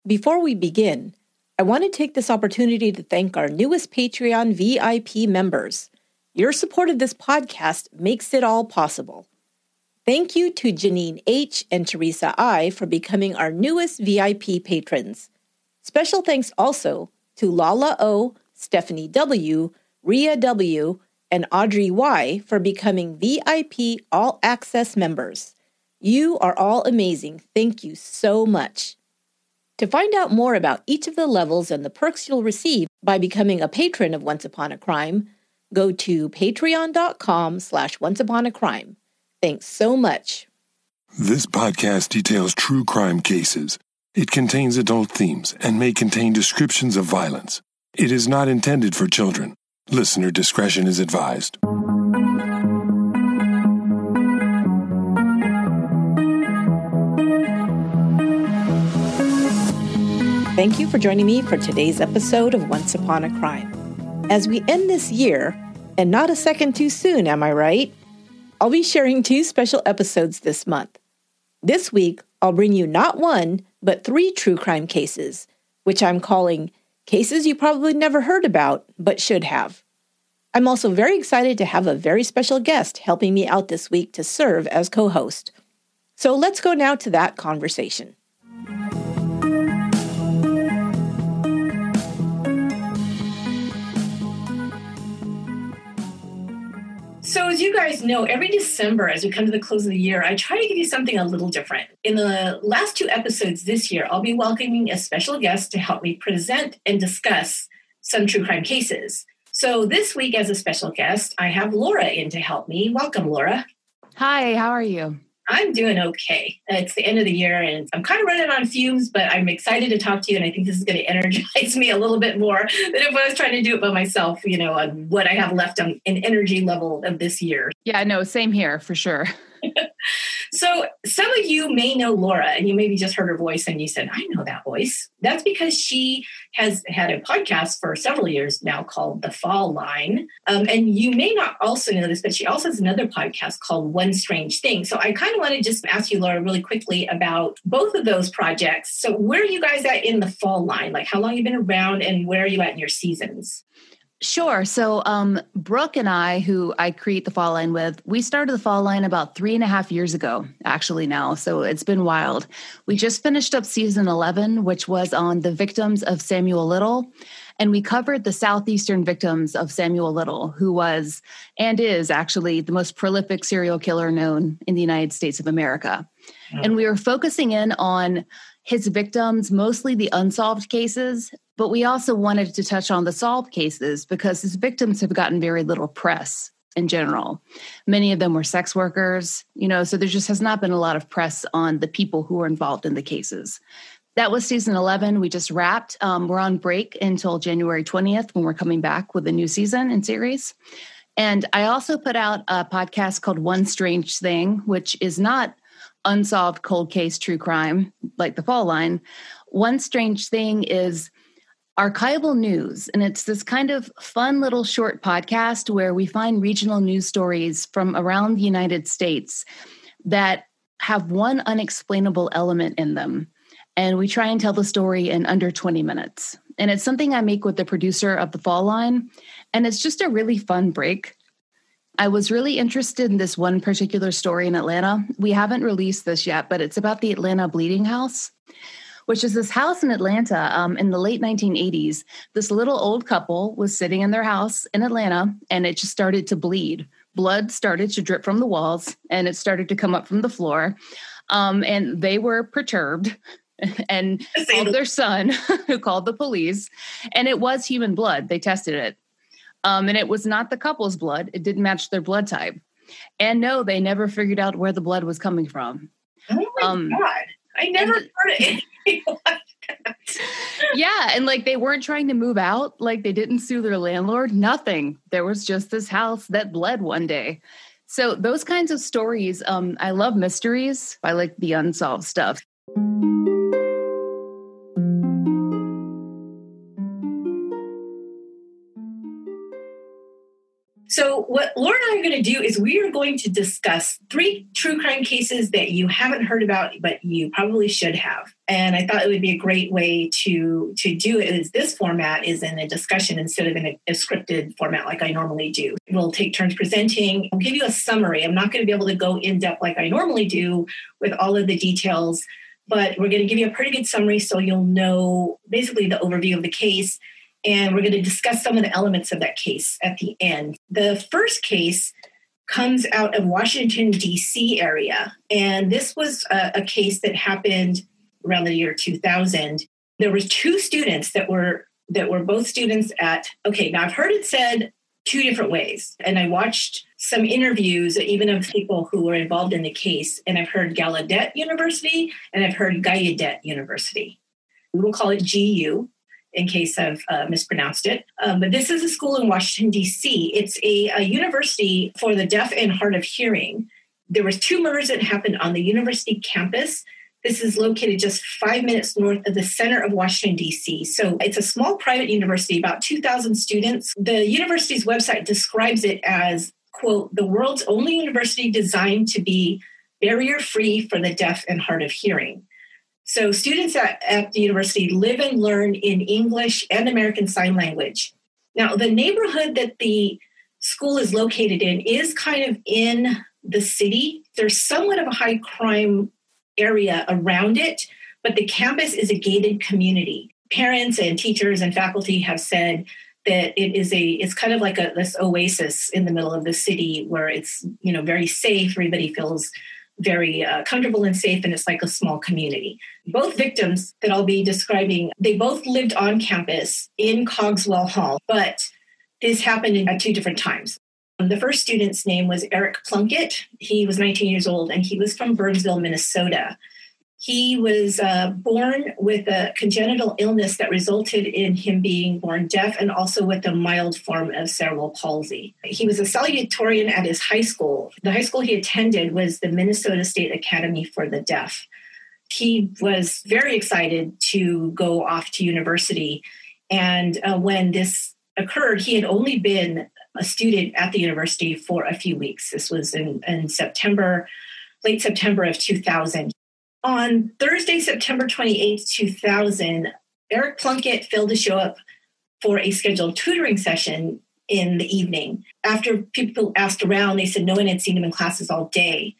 Before we begin, I want to take this opportunity to thank our newest Patreon VIP members. Your support of this podcast makes it all possible. Thank you to Janine H. and Teresa I. for becoming our newest VIP patrons. Special thanks also to Lala O., Stephanie W., Ria W., and Audrey Y. for becoming VIP All Access members. You are all amazing. Thank you so much. To find out more about each of the levels and the perks you'll receive by becoming a patron of Once Upon a Crime, go to patreon.com/onceuponacrime. Thanks so much. This podcast details true crime cases. It contains adult themes and may contain descriptions of violence. It is not intended for children. Listener discretion is advised. Thank you for joining me for today's episode of Once Upon a Crime. As we end this year, and not a second too soon, am I right? I'll be sharing 2 special episodes this month. This week, I'll bring you not 1, but 3 true crime cases, which I'm calling Cases You Probably Never Heard About, but Should Have. I'm also very excited to have a very special guest helping me out this week to serve as co-host. So let's go now to that conversation. So as you guys know, every December, as we come to the close of the year, I try to give you something a little different. In the last 2 episodes this year, I'll be welcoming a special guest to help me present and discuss some true crime cases. So this week, as a special guest, I have Laura in to help me. Welcome, Laura. Hi, how are you? I'm doing okay. It's the end of the year and I'm kind of running on fumes, but I'm excited to talk to you. And I think this is going to energize me a little bit more than if I was trying to do it by myself, on what I have left on an energy level of this year. Yeah, no, same here for sure. So some of you may know Laura and you maybe just heard her voice and you said, I know that voice. That's because she has had a podcast for several years now called The Fall Line. And you may not also know this, but she also has another podcast called One Strange Thing. So I kind of want to just ask you, Laura, really quickly about both of those projects. So where are you guys at in The Fall Line? Like how long you've been around and where are you at in your seasons? Sure. So Brooke and I, who I create The Fall Line with, we started The Fall Line about 3.5 years ago, actually now. So it's been wild. We just finished up season 11, which was on the victims of Samuel Little. And we covered the southeastern victims of Samuel Little, who was and is actually the most prolific serial killer known in the United States of America. Mm-hmm. And we were focusing in on his victims, mostly the unsolved cases, but we also wanted to touch on the solved cases because his victims have gotten very little press in general. Many of them were sex workers, so there just has not been a lot of press on the people who were involved in the cases. That was season 11. We just wrapped. We're on break until January 20th when we're coming back with a new season and series. And I also put out a podcast called One Strange Thing, which is not unsolved cold case true crime like The Fall Line. One Strange Thing is archival news, and it's this kind of fun little short podcast where we find regional news stories from around the United States that have one unexplainable element in them. And we try and tell the story in under 20 minutes. And it's something I make with the producer of The Fall Line, and it's just a really fun break. I was really interested in this one particular story in Atlanta. We haven't released this yet, but it's about the Atlanta Bleeding House, which is this house in Atlanta in the late 1980s. This little old couple was sitting in their house in Atlanta, and it just started to bleed. Blood started to drip from the walls, and it started to come up from the floor. And they were perturbed and called their son, who called the police. And it was human blood. They tested it. And it was not the couple's blood. It didn't match their blood type. And no, they never figured out where the blood was coming from. Oh my God. I never heard of anything like that. Yeah. And they weren't trying to move out. They didn't sue their landlord. Nothing. There was just this house that bled one day. So those kinds of stories, I love mysteries. I like the unsolved stuff. So what Laura and I are going to do is we are going to discuss 3 true crime cases that you haven't heard about, but you probably should have. And I thought it would be a great way to do it is this format is in a discussion instead of in a scripted format like I normally do. We'll take turns presenting. I'll give you a summary. I'm not going to be able to go in depth like I normally do with all of the details, but we're going to give you a pretty good summary so you'll know basically the overview of the case. And we're going to discuss some of the elements of that case at the end. The first case comes out of Washington, D.C. area. And this was a case that happened around the year 2000. There were 2 students that were both students at, now I've heard it said 2 different ways. And I watched some interviews, even of people who were involved in the case. And I've heard Gallaudet University and I've heard Gallaudet University. We will call it GU. In case I've mispronounced it. But this is a school in Washington, D.C. It's a university for the deaf and hard of hearing. There were 2 murders that happened on the university campus. This is located just 5 minutes north of the center of Washington, D.C. So it's a small private university, about 2,000 students. The university's website describes it as, quote, the world's only university designed to be barrier-free for the deaf and hard of hearing. So students at the university live and learn in English and American Sign Language. Now, the neighborhood that the school is located in is kind of in the city. There's somewhat of a high crime area around it, but the campus is a gated community. Parents and teachers and faculty have said that it's kind of like this oasis in the middle of the city where it's, very safe. Everybody feels very comfortable and safe, and it's like a small community. Both victims that I'll be describing, they both lived on campus in Cogswell Hall, but this happened at 2 different times. The first student's name was Eric Plunkett. He was 19 years old, and he was from Burnsville, Minnesota. He was born with a congenital illness that resulted in him being born deaf and also with a mild form of cerebral palsy. He was a salutatorian at his high school. The high school he attended was the Minnesota State Academy for the Deaf. He was very excited to go off to university. And when this occurred, he had only been a student at the university for a few weeks. This was in September, late September of 2000. On Thursday, September 28, 2000, Eric Plunkett failed to show up for a scheduled tutoring session in the evening. After people asked around, they said no one had seen him in classes all day.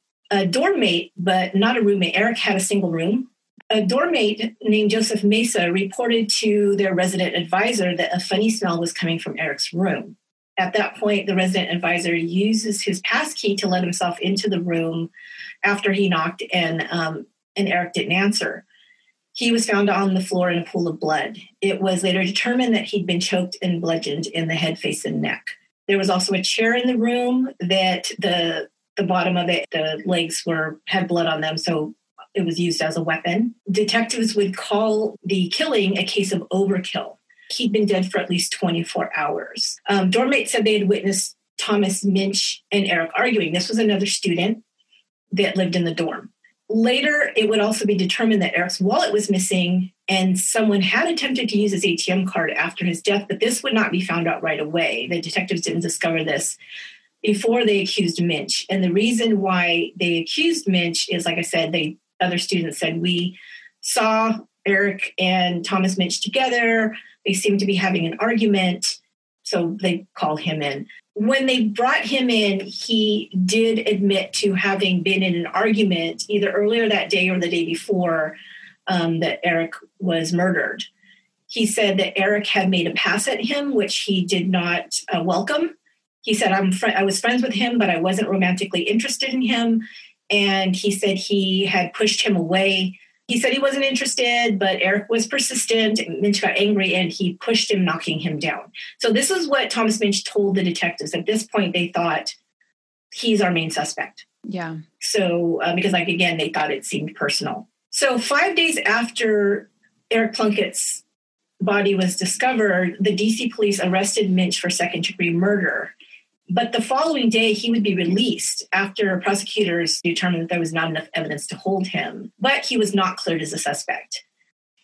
A dorm mate, but not a roommate, Eric had a single room. A dorm mate named Joseph Mesa reported to their resident advisor that a funny smell was coming from Eric's room. At that point, the resident advisor uses his passkey to let himself into the room after he knocked, and Eric didn't answer. He was found on the floor in a pool of blood. It was later determined that he'd been choked and bludgeoned in the head, face, and neck. There was also a chair in the room that the bottom of it, the legs had blood on them, so it was used as a weapon. Detectives would call the killing a case of overkill. He'd been dead for at least 24 hours. Dorm mates said they had witnessed Thomas Minch and Eric arguing. This was another student that lived in the dorm. Later, it would also be determined that Eric's wallet was missing and someone had attempted to use his ATM card after his death, but this would not be found out right away. The detectives didn't discover this before they accused Minch. And the reason why they accused Minch is, like I said, other students said, we saw Eric and Thomas Minch together. They seemed to be having an argument, so they called him in. When they brought him in, he did admit to having been in an argument either earlier that day or the day before that Eric was murdered. He said that Eric had made a pass at him, which he did not welcome. He said, I was friends with him, but I wasn't romantically interested in him. And he said he had pushed him away. He said he wasn't interested, but Eric was persistent. Minch got angry and he pushed him, knocking him down. So this is what Thomas Minch told the detectives. At this point, they thought he's our main suspect. Yeah. So because, again, they thought it seemed personal. So 5 days after Eric Plunkett's body was discovered, the DC police arrested Minch for second-degree murder. But the following day, he would be released after prosecutors determined that there was not enough evidence to hold him. But he was not cleared as a suspect.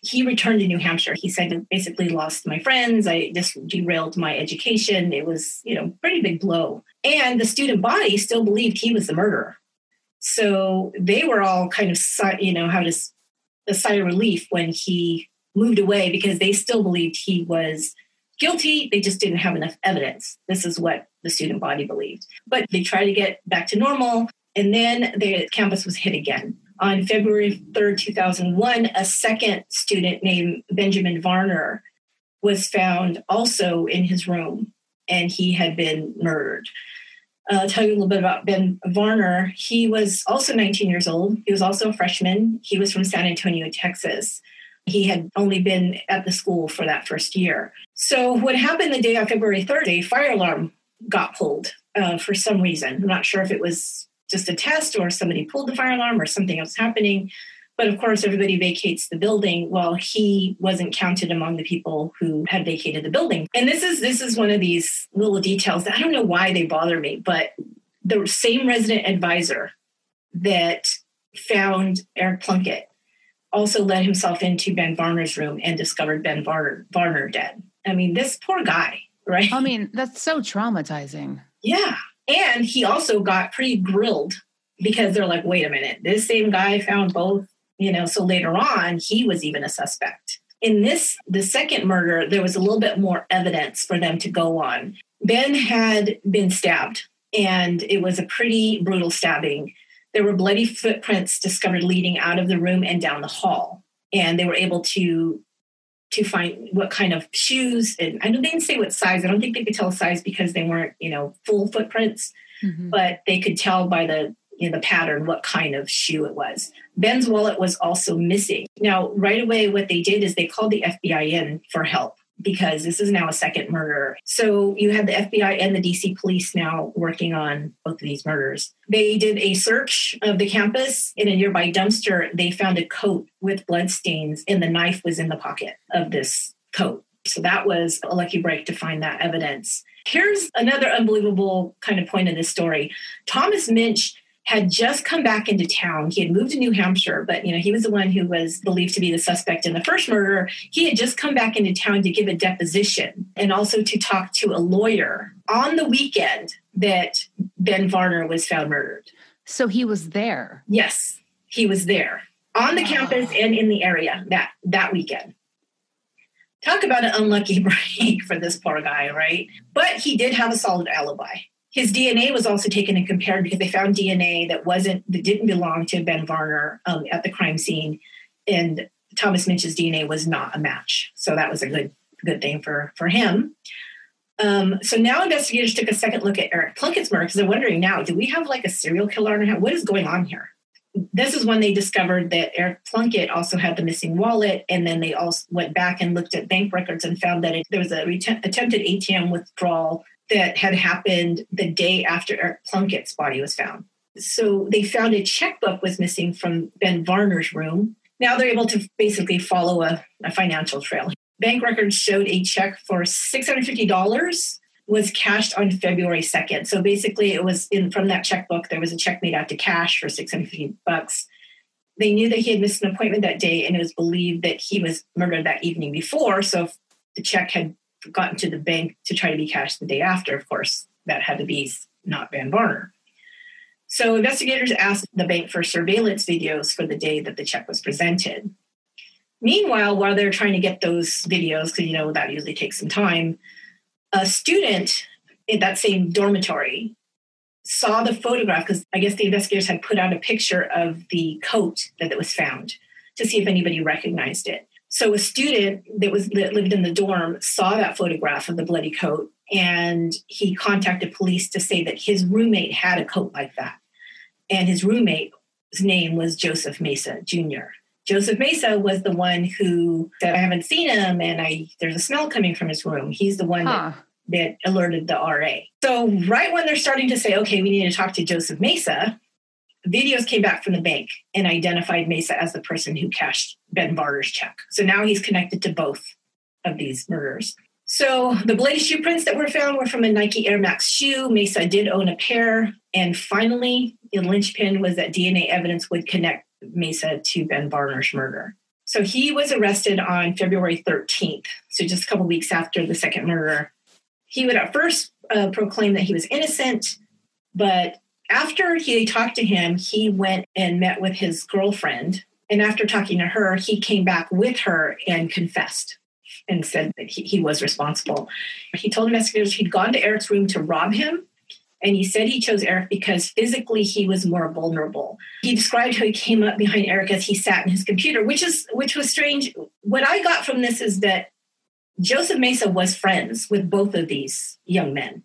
he returned to New Hampshire. He said, I basically lost my friends. I just derailed my education. It was, pretty big blow. And the student body still believed he was the murderer. So they were all kind of, had a sigh of relief when he moved away because they still believed he was guilty. They just didn't have enough evidence. This is what the student body believed. But they tried to get back to normal. And then the campus was hit again. On February 3rd, 2001, a second student named Benjamin Varner was found also in his room, and he had been murdered. I'll tell you a little bit about Ben Varner. He was also 19 years old. He was also a freshman. He was from San Antonio, Texas. He had only been at the school for that first year. So what happened the day on February 3rd, a fire alarm got pulled for some reason. I'm not sure if it was just a test or somebody pulled the fire alarm or something else happening. But of course, everybody vacates the building while he wasn't counted among the people who had vacated the building. And this is one of these little details that I don't know why they bother me, but the same resident advisor that found Eric Plunkett also let himself into Ben Varner's room and discovered Ben Varner dead. I mean, this poor guy, right? I mean, that's so traumatizing. Yeah. And he also got pretty grilled because they're like, wait a minute, this same guy found both, so later on, he was even a suspect. In the second murder, there was a little bit more evidence for them to go on. Ben had been stabbed, and it was a pretty brutal stabbing. There were bloody footprints discovered leading out of the room and down the hall. And they were able to find what kind of shoes, and I know they didn't say what size. I don't think they could tell size because they weren't, full footprints, but they could tell by the pattern what kind of shoe it was. Ben's wallet was also missing. Now, right away, what they did is they called the FBI in for help because this is now a second murder. So you have the FBI and the DC police now working on both of these murders. They did a search of the campus. In a nearby dumpster, they found a coat with bloodstains, and the knife was in the pocket of this coat. So that was a lucky break to find that evidence. Here's another unbelievable kind of point of this story. Thomas Minch had just come back into town. He had moved to New Hampshire, but he was the one who was believed to be the suspect in the first murder. He had just come back into town to give a deposition and also to talk to a lawyer on the weekend that Ben Varner was found murdered. So he was there. Yes, he was there on the campus and in the area that weekend. Talk about an unlucky break for this poor guy, right? But he did have a solid alibi. His DNA was also taken and compared because they found DNA that didn't belong to Ben Varner at the crime scene, and Thomas Minch's DNA was not a match. So that was a good thing for him. So now investigators took a second look at Eric Plunkett's murder because they're wondering now, do we have like a serial killer in our house? What is going on here? This is when they discovered that Eric Plunkett also had the missing wallet, and then they also went back and looked at bank records and found that there was an attempted ATM withdrawal that had happened the day after Eric Plunkett's body was found. So they found a checkbook was missing from Ben Varner's room. Now they're able to basically follow a financial trail. Bank records showed a check for $650 was cashed on February 2nd. So basically it was from that checkbook, there was a check made out to cash for $650. They knew that he had missed an appointment that day, and it was believed that he was murdered that evening before. So if the check had gotten to the bank to try to be cashed the day after, of course, that had to be not Ben Varner. So investigators asked the bank for surveillance videos for the day that the check was presented. Meanwhile, while they're trying to get those videos, because that usually takes some time, a student in that same dormitory saw the photograph because I guess the investigators had put out a picture of the coat that was found to see if anybody recognized it. So a student that lived in the dorm saw that photograph of the bloody coat, and he contacted police to say that his roommate had a coat like that. And his roommate's name was Joseph Mesa Jr. Joseph Mesa was the one who said, I haven't seen him, and there's a smell coming from his room. He's the one that alerted the RA. So right when they're starting to say, okay, we need to talk to Joseph Mesa, videos came back from the bank and identified Mesa as the person who cashed Ben Varner's check. So now he's connected to both of these murders. So the bloody shoe prints that were found were from a Nike Air Max shoe. Mesa did own a pair. And finally, the linchpin was that DNA evidence would connect Mesa to Ben Varner's murder. So he was arrested on February 13th, so just a couple weeks after the second murder. He would at first proclaim that he was innocent, but after he talked to him, he went and met with his girlfriend. And after talking to her, he came back with her and confessed and said that he was responsible. He told investigators he'd gone to Eric's room to rob him. And he said he chose Eric because physically he was more vulnerable. He described how he came up behind Eric as he sat in his computer, which was strange. What I got from this is that Joseph Mesa was friends with both of these young men.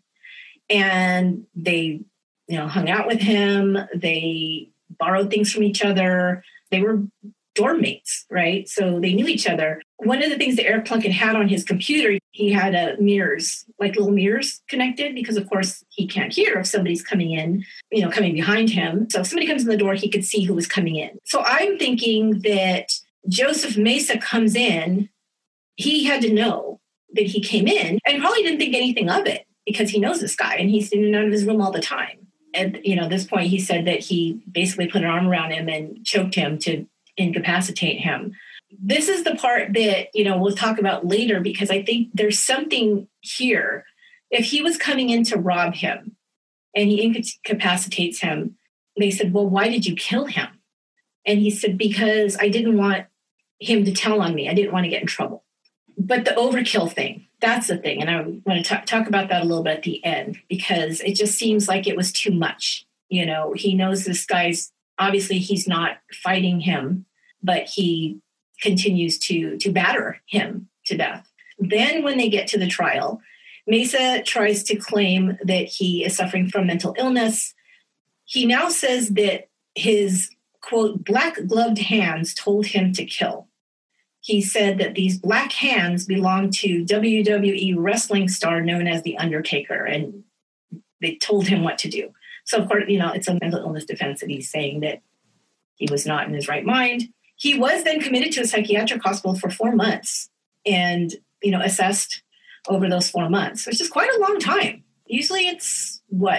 And they, hung out with him. They borrowed things from each other. They were dorm mates, right? So they knew each other. One of the things that Eric Plunkett had on his computer, he had mirrors, like little mirrors connected, because of course he can't hear if somebody's coming in, coming behind him. So if somebody comes in the door, he could see who was coming in. So I'm thinking that Joseph Mesa comes in, he had to know that he came in and probably didn't think anything of it because he knows this guy and he's in and out of his room all the time. At this point, he said that he basically put an arm around him and choked him to incapacitate him. This is the part that, we'll talk about later because I think there's something here. If he was coming in to rob him and he incapacitates him, they said, well, why did you kill him? And he said, because I didn't want him to tell on me. I didn't want to get in trouble. But the overkill thing, that's the thing. And I want to talk about that a little bit at the end because it just seems like it was too much. He knows this guy's, obviously he's not fighting him, but he continues to batter him to death. Then when they get to the trial, Mesa tries to claim that he is suffering from mental illness. He now says that his, quote, black gloved hands told him to kill. He said that these black hands belong to WWE wrestling star known as The Undertaker, and they told him what to do. So, of course, it's a mental illness defense that he's saying that he was not in his right mind. He was then committed to a psychiatric hospital for 4 months and, assessed over those 4 months, which is quite a long time. Usually it's,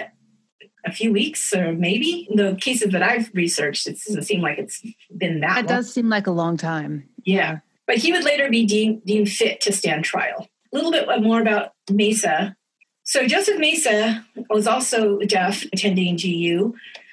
a few weeks or maybe? In the cases that I've researched, it doesn't seem like it's been that long. It does seem like a long time. Yeah. But he would later be deemed fit to stand trial. A little bit more about Mesa. So Joseph Mesa was also deaf, attending GU.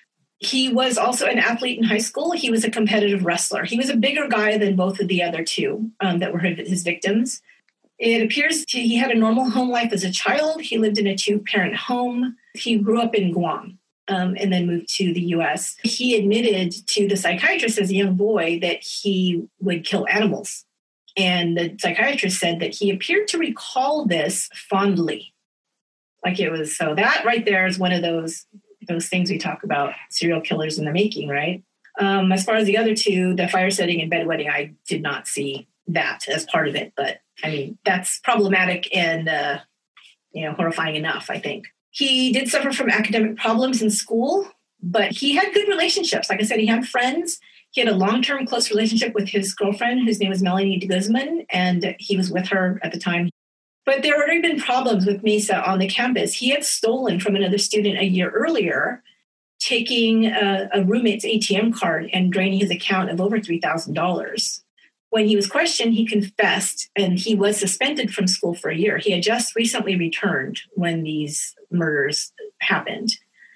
He was also an athlete in high school. He was a competitive wrestler. He was a bigger guy than both of the other two that were his victims. It appears he had a normal home life as a child. He lived in a 2-parent home. He grew up in Guam and then moved to the U.S. He admitted to the psychiatrist as a young boy that he would kill animals. And the psychiatrist said that he appeared to recall this fondly. Like it was, so that right there is one of those things we talk about, serial killers in the making, right? As far as the other two, the fire setting and bedwetting, I did not see that as part of it. But I mean, that's problematic and, horrifying enough, I think. He did suffer from academic problems in school, but he had good relationships. Like I said, he had friends. He had a long-term close relationship with his girlfriend, whose name was Melanie de Guzman, and he was with her at the time. But there had already been problems with Mesa on the campus. He had stolen from another student a year earlier, taking a roommate's ATM card and draining his account of over $3,000. When he was questioned, he confessed, and he was suspended from school for a year. He had just recently returned when these murders happened.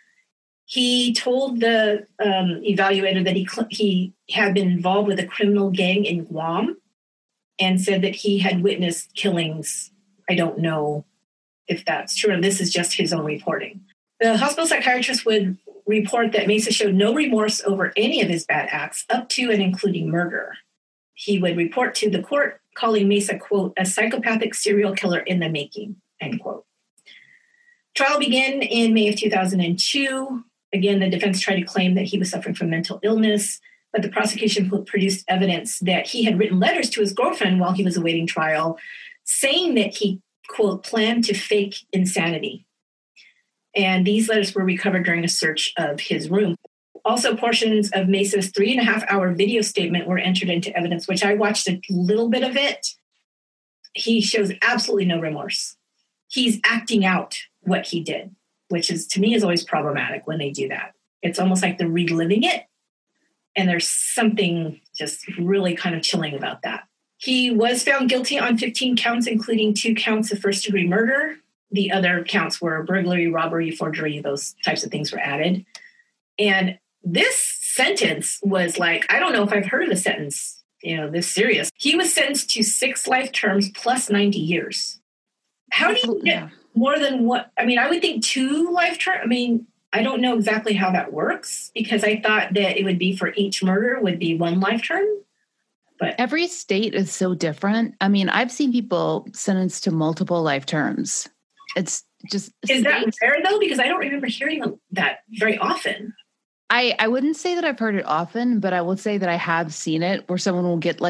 He told the evaluator that he had been involved with a criminal gang in Guam and said that he had witnessed killings. I don't know if that's true, or this is just his own reporting. The hospital psychiatrist would report that Mesa showed no remorse over any of his bad acts, up to and including murder. He would report to the court, calling Mesa, quote, a psychopathic serial killer in the making, end quote. Trial began in May of 2002. Again, the defense tried to claim that he was suffering from mental illness, but the prosecution produced evidence that he had written letters to his girlfriend while he was awaiting trial, saying that he, quote, planned to fake insanity. And these letters were recovered during a search of his room. Also, portions of Mesa's 3.5-hour video statement were entered into evidence, which I watched a little bit of it. He shows absolutely no remorse. He's acting out what he did, which is, to me, is always problematic when they do that. It's almost like they're reliving it, and there's something just really kind of chilling about that. He was found guilty on 15 counts, including 2 counts of first-degree murder. The other counts were burglary, robbery, forgery, those types of things were added. And this sentence was like, I don't know if I've heard of a sentence, this serious. He was sentenced to 6 life terms plus 90 years. How do you get more than what? I mean, I would think 2 life terms. I mean, I don't know exactly how that works because I thought that it would be for each murder would be 1 life term. But every state is so different. I mean, I've seen people sentenced to multiple life terms. It's just... Is that fair, though? Because I don't remember hearing that very often. I wouldn't say that I've heard it often, but I will say that I have seen it where someone will get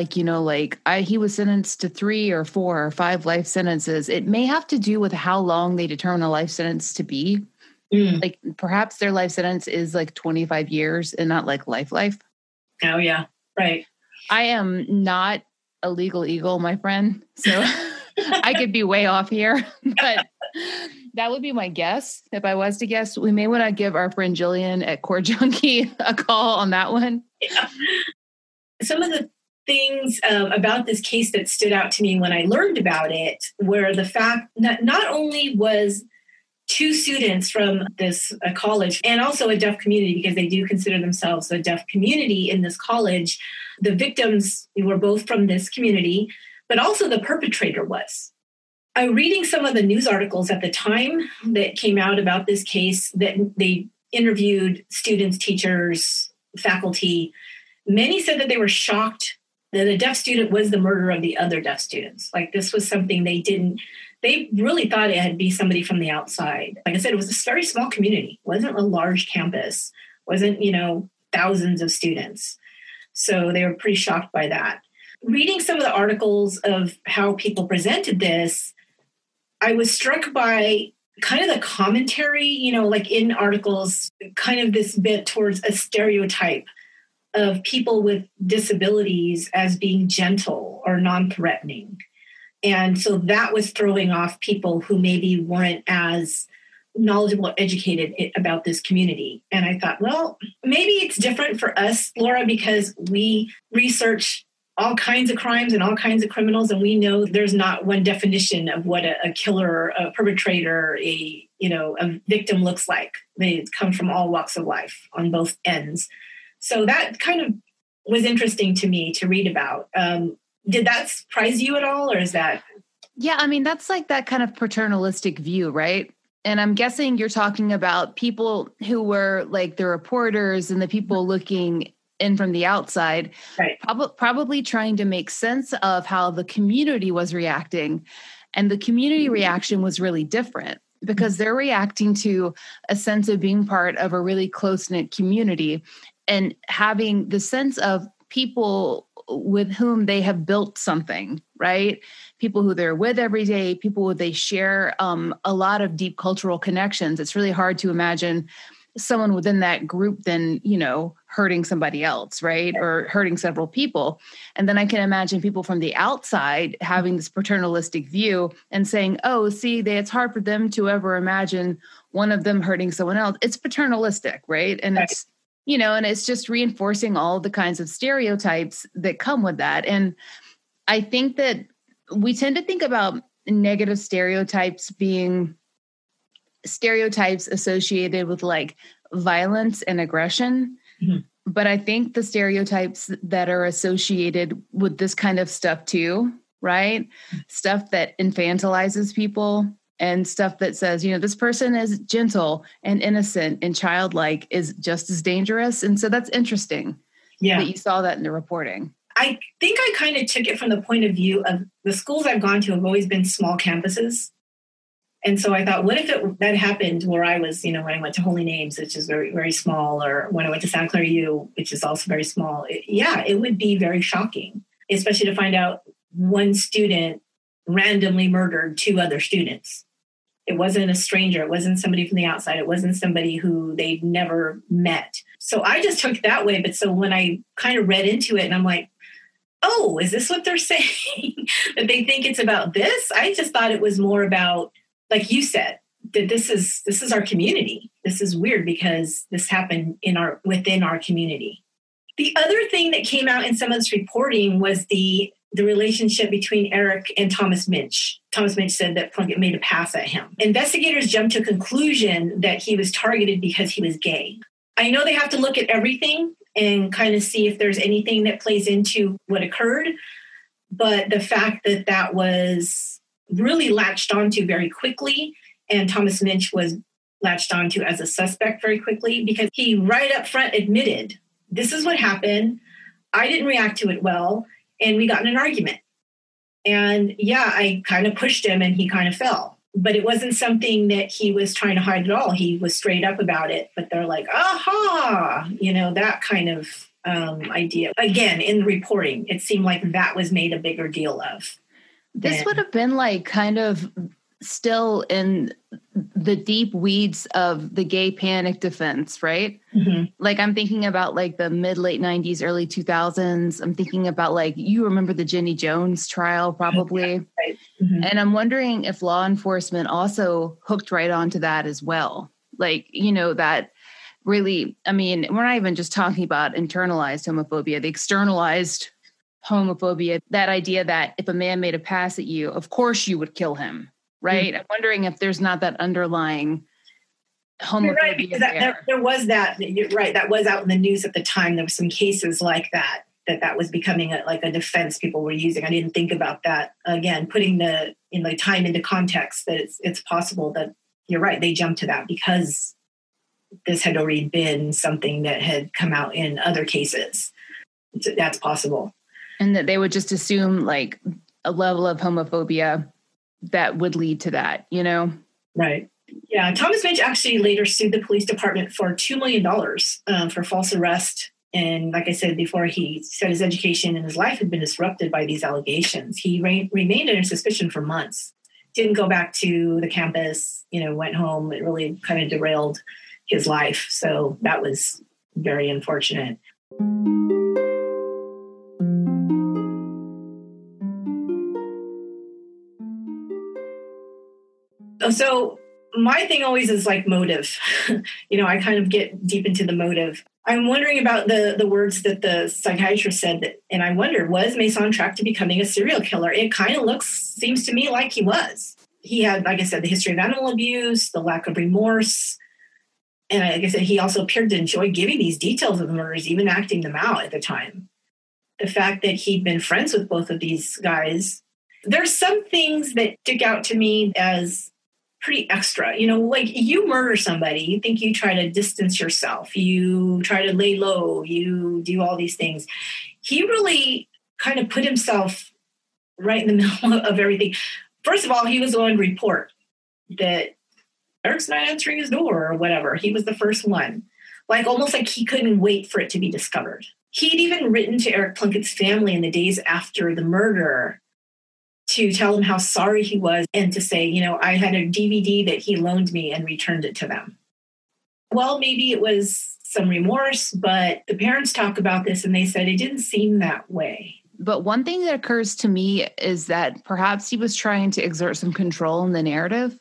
he was sentenced to 3 or 4 or 5 life sentences. It may have to do with how long they determine a life sentence to be. Like perhaps their life sentence is like 25 years and not like life. Oh, yeah. Right. I am not a legal eagle, my friend. So I could be way off here, but that would be my guess. If I was to guess, we may want to give our friend Jillian at Court Junkie a call on that one. Yeah. Some of the things about this case that stood out to me when I learned about it were the fact that not only was 2 students from this college and also a deaf community, because they do consider themselves a deaf community in this college. The victims were both from this community, but also the perpetrator was. I'm reading some of the news articles at the time that came out about this case that they interviewed students, teachers, faculty. Many said that they were shocked that a deaf student was the murderer of the other deaf students. Like this was something they really thought it had be somebody from the outside. Like I said, it was a very small community. It wasn't a large campus. It wasn't, thousands of students. So they were pretty shocked by that. Reading some of the articles of how people presented this, I was struck by kind of the commentary, like in articles, kind of this bit towards a stereotype of people with disabilities as being gentle or non-threatening. And so that was throwing off people who maybe weren't as knowledgeable or educated about this community. And I thought, well, maybe it's different for us, Laura, because we research all kinds of crimes and all kinds of criminals. And we know there's not one definition of what a killer, a perpetrator, a victim looks like. They come from all walks of life on both ends. So that kind of was interesting to me to read about. Did that surprise you at all? Or is that? Yeah, I mean, that's like that kind of paternalistic view, right? And I'm guessing you're talking about people who were like the reporters and the people looking in from the outside, right? Probably trying to make sense of how the community was reacting. And the community reaction was really different because they're reacting to a sense of being part of a really close-knit community and having the sense of people with whom they have built something, right? People who they're with every day, people who they share a lot of deep cultural connections. It's really hard to imagine someone within that group then, hurting somebody else, right? Or hurting several people. And then I can imagine people from the outside having this paternalistic view and saying, oh, see, it's hard for them to ever imagine one of them hurting someone else. It's paternalistic, right? And right. It's, and it's just reinforcing all the kinds of stereotypes that come with that. And I think that we tend to think about negative stereotypes being stereotypes associated with like violence and aggression. Mm-hmm. But I think the stereotypes that are associated with this kind of stuff too, right? Mm-hmm. Stuff that infantilizes people and stuff that says, this person is gentle and innocent and childlike is just as dangerous. And so that's interesting that you saw that in the reporting. I think I kind of took it from the point of view of the schools I've gone to have always been small campuses. And so I thought, what if that happened where I was, when I went to Holy Names, which is very, very small, or when I went to Santa Clara U, which is also very small. It would be very shocking, especially to find out one student randomly murdered 2 other students. It wasn't a stranger. It wasn't somebody from the outside. It wasn't somebody who they'd never met. So I just took it that way. But so when I kind of read into it and I'm like, oh, is this what they're saying? That they think it's about this? I just thought it was more about, like you said, that this is our community. This is weird because this happened within our community. The other thing that came out in some of this reporting was the relationship between Eric and Thomas Minch. Thomas Minch said that Plunkett made a pass at him. Investigators jumped to a conclusion that he was targeted because he was gay. I know they have to look at everything and kind of see if there's anything that plays into what occurred. But the fact that that was really latched onto very quickly, and Thomas Minch was latched onto as a suspect very quickly, because he right up front admitted, this is what happened. I didn't react to it well, and we got in an argument. And yeah, I kind of pushed him and he kind of fell. But it wasn't something that he was trying to hide at all. He was straight up about it. But they're like, aha, that kind of idea. Again, in the reporting, it seemed like that was made a bigger deal of. This would have been like kind of still in the deep weeds of the gay panic defense, right? Mm-hmm. Like I'm thinking about like the late 90s, early 2000s. I'm thinking about like, you remember the Jenny Jones trial probably. Right. Mm-hmm. And I'm wondering if law enforcement also hooked right onto that as well. Like, that really, I mean, we're not even just talking about internalized homophobia, the externalized homophobia, that idea that if a man made a pass at you, of course you would kill him. Right. Mm-hmm. I'm wondering if there's not that underlying homophobia. You're right, because there was that. You're right. That was out in the news at the time. There were some cases like that was becoming a defense people were using. I didn't think about that. Again, putting the time into context, that it's possible that you're right. They jumped to that because this had already been something that had come out in other cases. That's possible. And that they would just assume like a level of homophobia that would lead to that, Right. Yeah. Thomas Minch actually later sued the police department for $2 million for false arrest. And like I said before, he said his education and his life had been disrupted by these allegations. He remained under suspicion for months, didn't go back to the campus, went home. It really kind of derailed his life. So that was very unfortunate. So my thing always is like motive. I kind of get deep into the motive. I'm wondering about the words that the psychiatrist said, and I wonder, was Mason on track to becoming a serial killer? It kind of seems to me like he was. He had, like I said, the history of animal abuse, the lack of remorse. And like I said, he also appeared to enjoy giving these details of the murders, even acting them out at the time. The fact that he'd been friends with both of these guys. There's some things that stick out to me as pretty extra. Like you murder somebody, you think you try to distance yourself, you try to lay low, you do all these things. He really kind of put himself right in the middle of everything. First of all, he was the one to report that Eric's not answering his door or whatever. He was the first one. Like almost like he couldn't wait for it to be discovered. He'd even written to Eric Plunkett's family in the days after the murder to tell him how sorry he was and to say, I had a DVD that he loaned me and returned it to them. Well, maybe it was some remorse, but the parents talk about this and they said it didn't seem that way. But one thing that occurs to me is that perhaps he was trying to exert some control in the narrative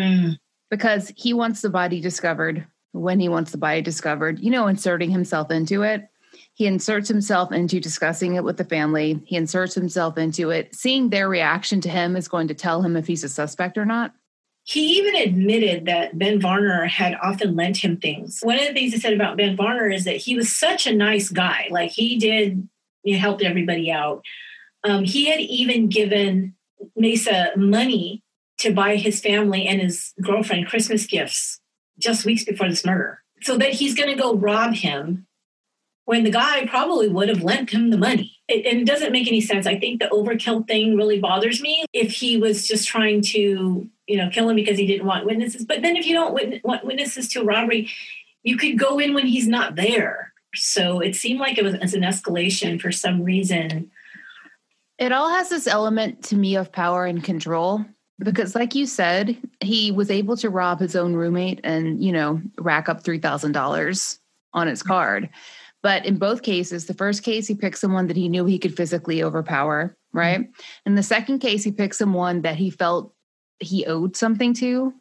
because he wants the body discovered when he wants the body discovered, inserting himself into it. He inserts himself into discussing it with the family. He inserts himself into it. Seeing their reaction to him is going to tell him if he's a suspect or not. He even admitted that Ben Varner had often lent him things. One of the things he said about Ben Varner is that he was such a nice guy. Like he did, helped everybody out. He had even given Mesa money to buy his family and his girlfriend Christmas gifts just weeks before this murder. So that he's going to go rob him when the guy probably would have lent him the money. And it doesn't make any sense. I think the overkill thing really bothers me. If he was just trying to, kill him because he didn't want witnesses. But then if you don't want witnesses to a robbery, you could go in when he's not there. So it seemed like it was an escalation for some reason. It all has this element to me of power and control. Because like you said, he was able to rob his own roommate and, rack up $3,000 on his card. But in both cases, the first case, he picked someone that he knew he could physically overpower, right? In the second case, he picked someone that he felt he owed something to.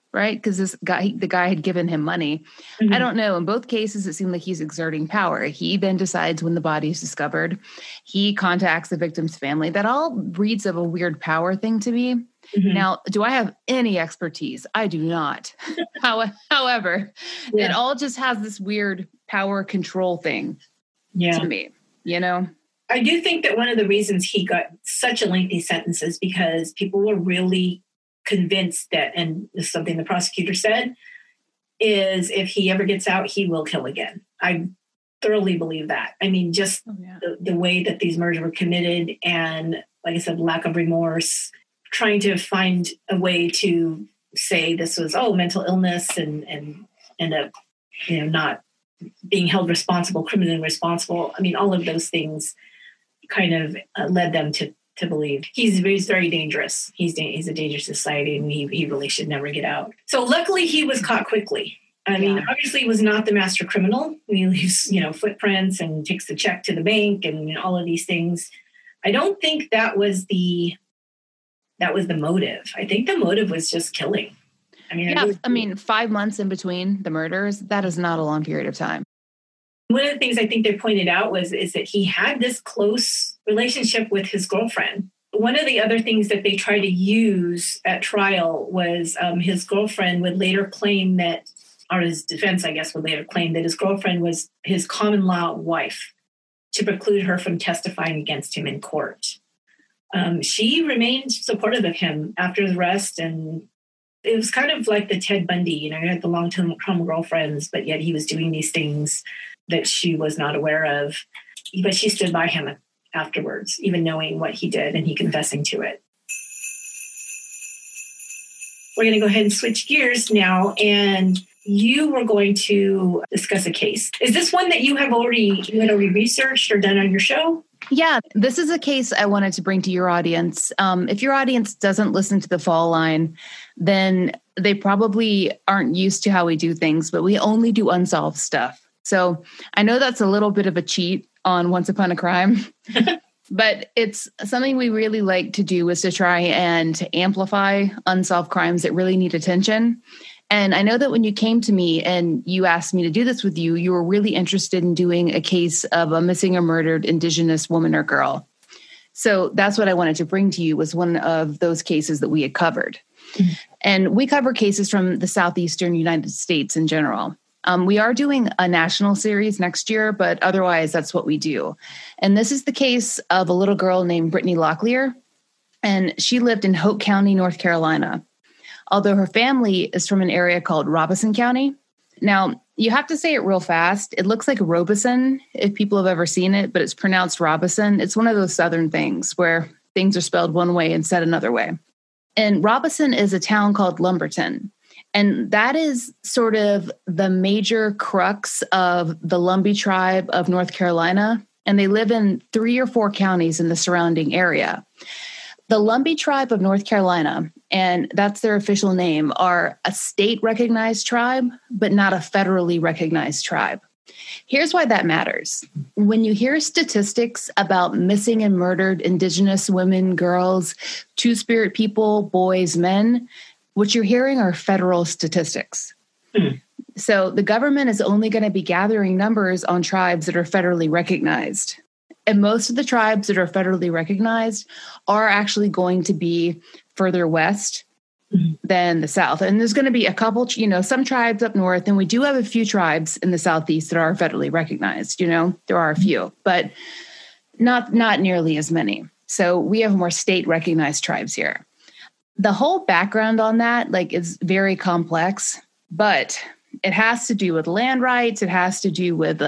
right? Because the guy had given him money. Mm-hmm. I don't know. In both cases, it seemed like he's exerting power. He then decides when the body is discovered. He contacts the victim's family. That all reads of a weird power thing to me. Mm-hmm. Now, do I have any expertise? I do not. However, it all just has this weird power control thing to me, you know? I do think that one of the reasons he got such a lengthy sentence is because people were really convinced that, and this is something the prosecutor said, is if he ever gets out, he will kill again. I thoroughly believe that. I mean, just the way that these murders were committed and, like I said, lack of remorse, trying to find a way to say this was, mental illness and end up, not being held responsible, criminally responsible. I mean, all of those things kind of led them to believe he's very dangerous. He's a dangerous society, and he really should never get out. So luckily he was caught quickly. I mean, obviously he was not the master criminal. He leaves, footprints and takes the check to the bank and all of these things. I don't think that was the motive. I think the motive was just killing. I mean, 5 months in between the murders, that is not a long period of time. One of the things I think they pointed out is that he had this close relationship with his girlfriend. One of the other things that they tried to use at trial was his girlfriend would later claim that, or his defense, I guess, would later claim that his girlfriend was his common law wife to preclude her from testifying against him in court. She remained supportive of him after his arrest, and it was kind of like the Ted Bundy, he had the long-term girlfriends, but yet he was doing these things that she was not aware of. But she stood by him afterwards, even knowing what he did and he confessing to it. We're going to go ahead and switch gears now, and you were going to discuss a case. Is this one that you had already researched or done on your show? Yeah, this is a case I wanted to bring to your audience. If your audience doesn't listen to the Fall Line, then they probably aren't used to how we do things, but we only do unsolved stuff. So I know that's a little bit of a cheat on Once Upon a Crime, but it's something we really like to do, is to try and amplify unsolved crimes that really need attention. And I know that when you came to me and you asked me to do this with you, you were really interested in doing a case of a missing or murdered Indigenous woman or girl. So that's what I wanted to bring to you, was one of those cases that we had covered. Mm-hmm. And we cover cases from the southeastern United States in general. We are doing a national series next year, but otherwise that's what we do. And this is the case of a little girl named Brittany Locklear, and she lived in Hoke County, North Carolina, although her family is from an area called Robeson County. Now, you have to say it real fast. It looks like Robeson, if people have ever seen it, but it's pronounced Robeson. It's one of those Southern things where things are spelled one way and said another way. And Robeson is a town called Lumberton. And that is sort of the major crux of the Lumbee tribe of North Carolina. And they live in 3 or 4 counties in the surrounding area. The Lumbee tribe of North Carolina, and that's their official name, are a state-recognized tribe, but not a federally recognized tribe. Here's why that matters. When you hear statistics about missing and murdered Indigenous women, girls, Two-Spirit people, boys, men, what you're hearing are federal statistics. So the government is only going to be gathering numbers on tribes that are federally recognized. And most of the tribes that are federally recognized are actually going to be further west than the south. And there's going to be a couple, some tribes up north, and we do have a few tribes in the southeast that are federally recognized. There are a few, but not nearly as many. So we have more state recognized tribes here. The whole background on that, is very complex, but it has to do with land rights. It has to do with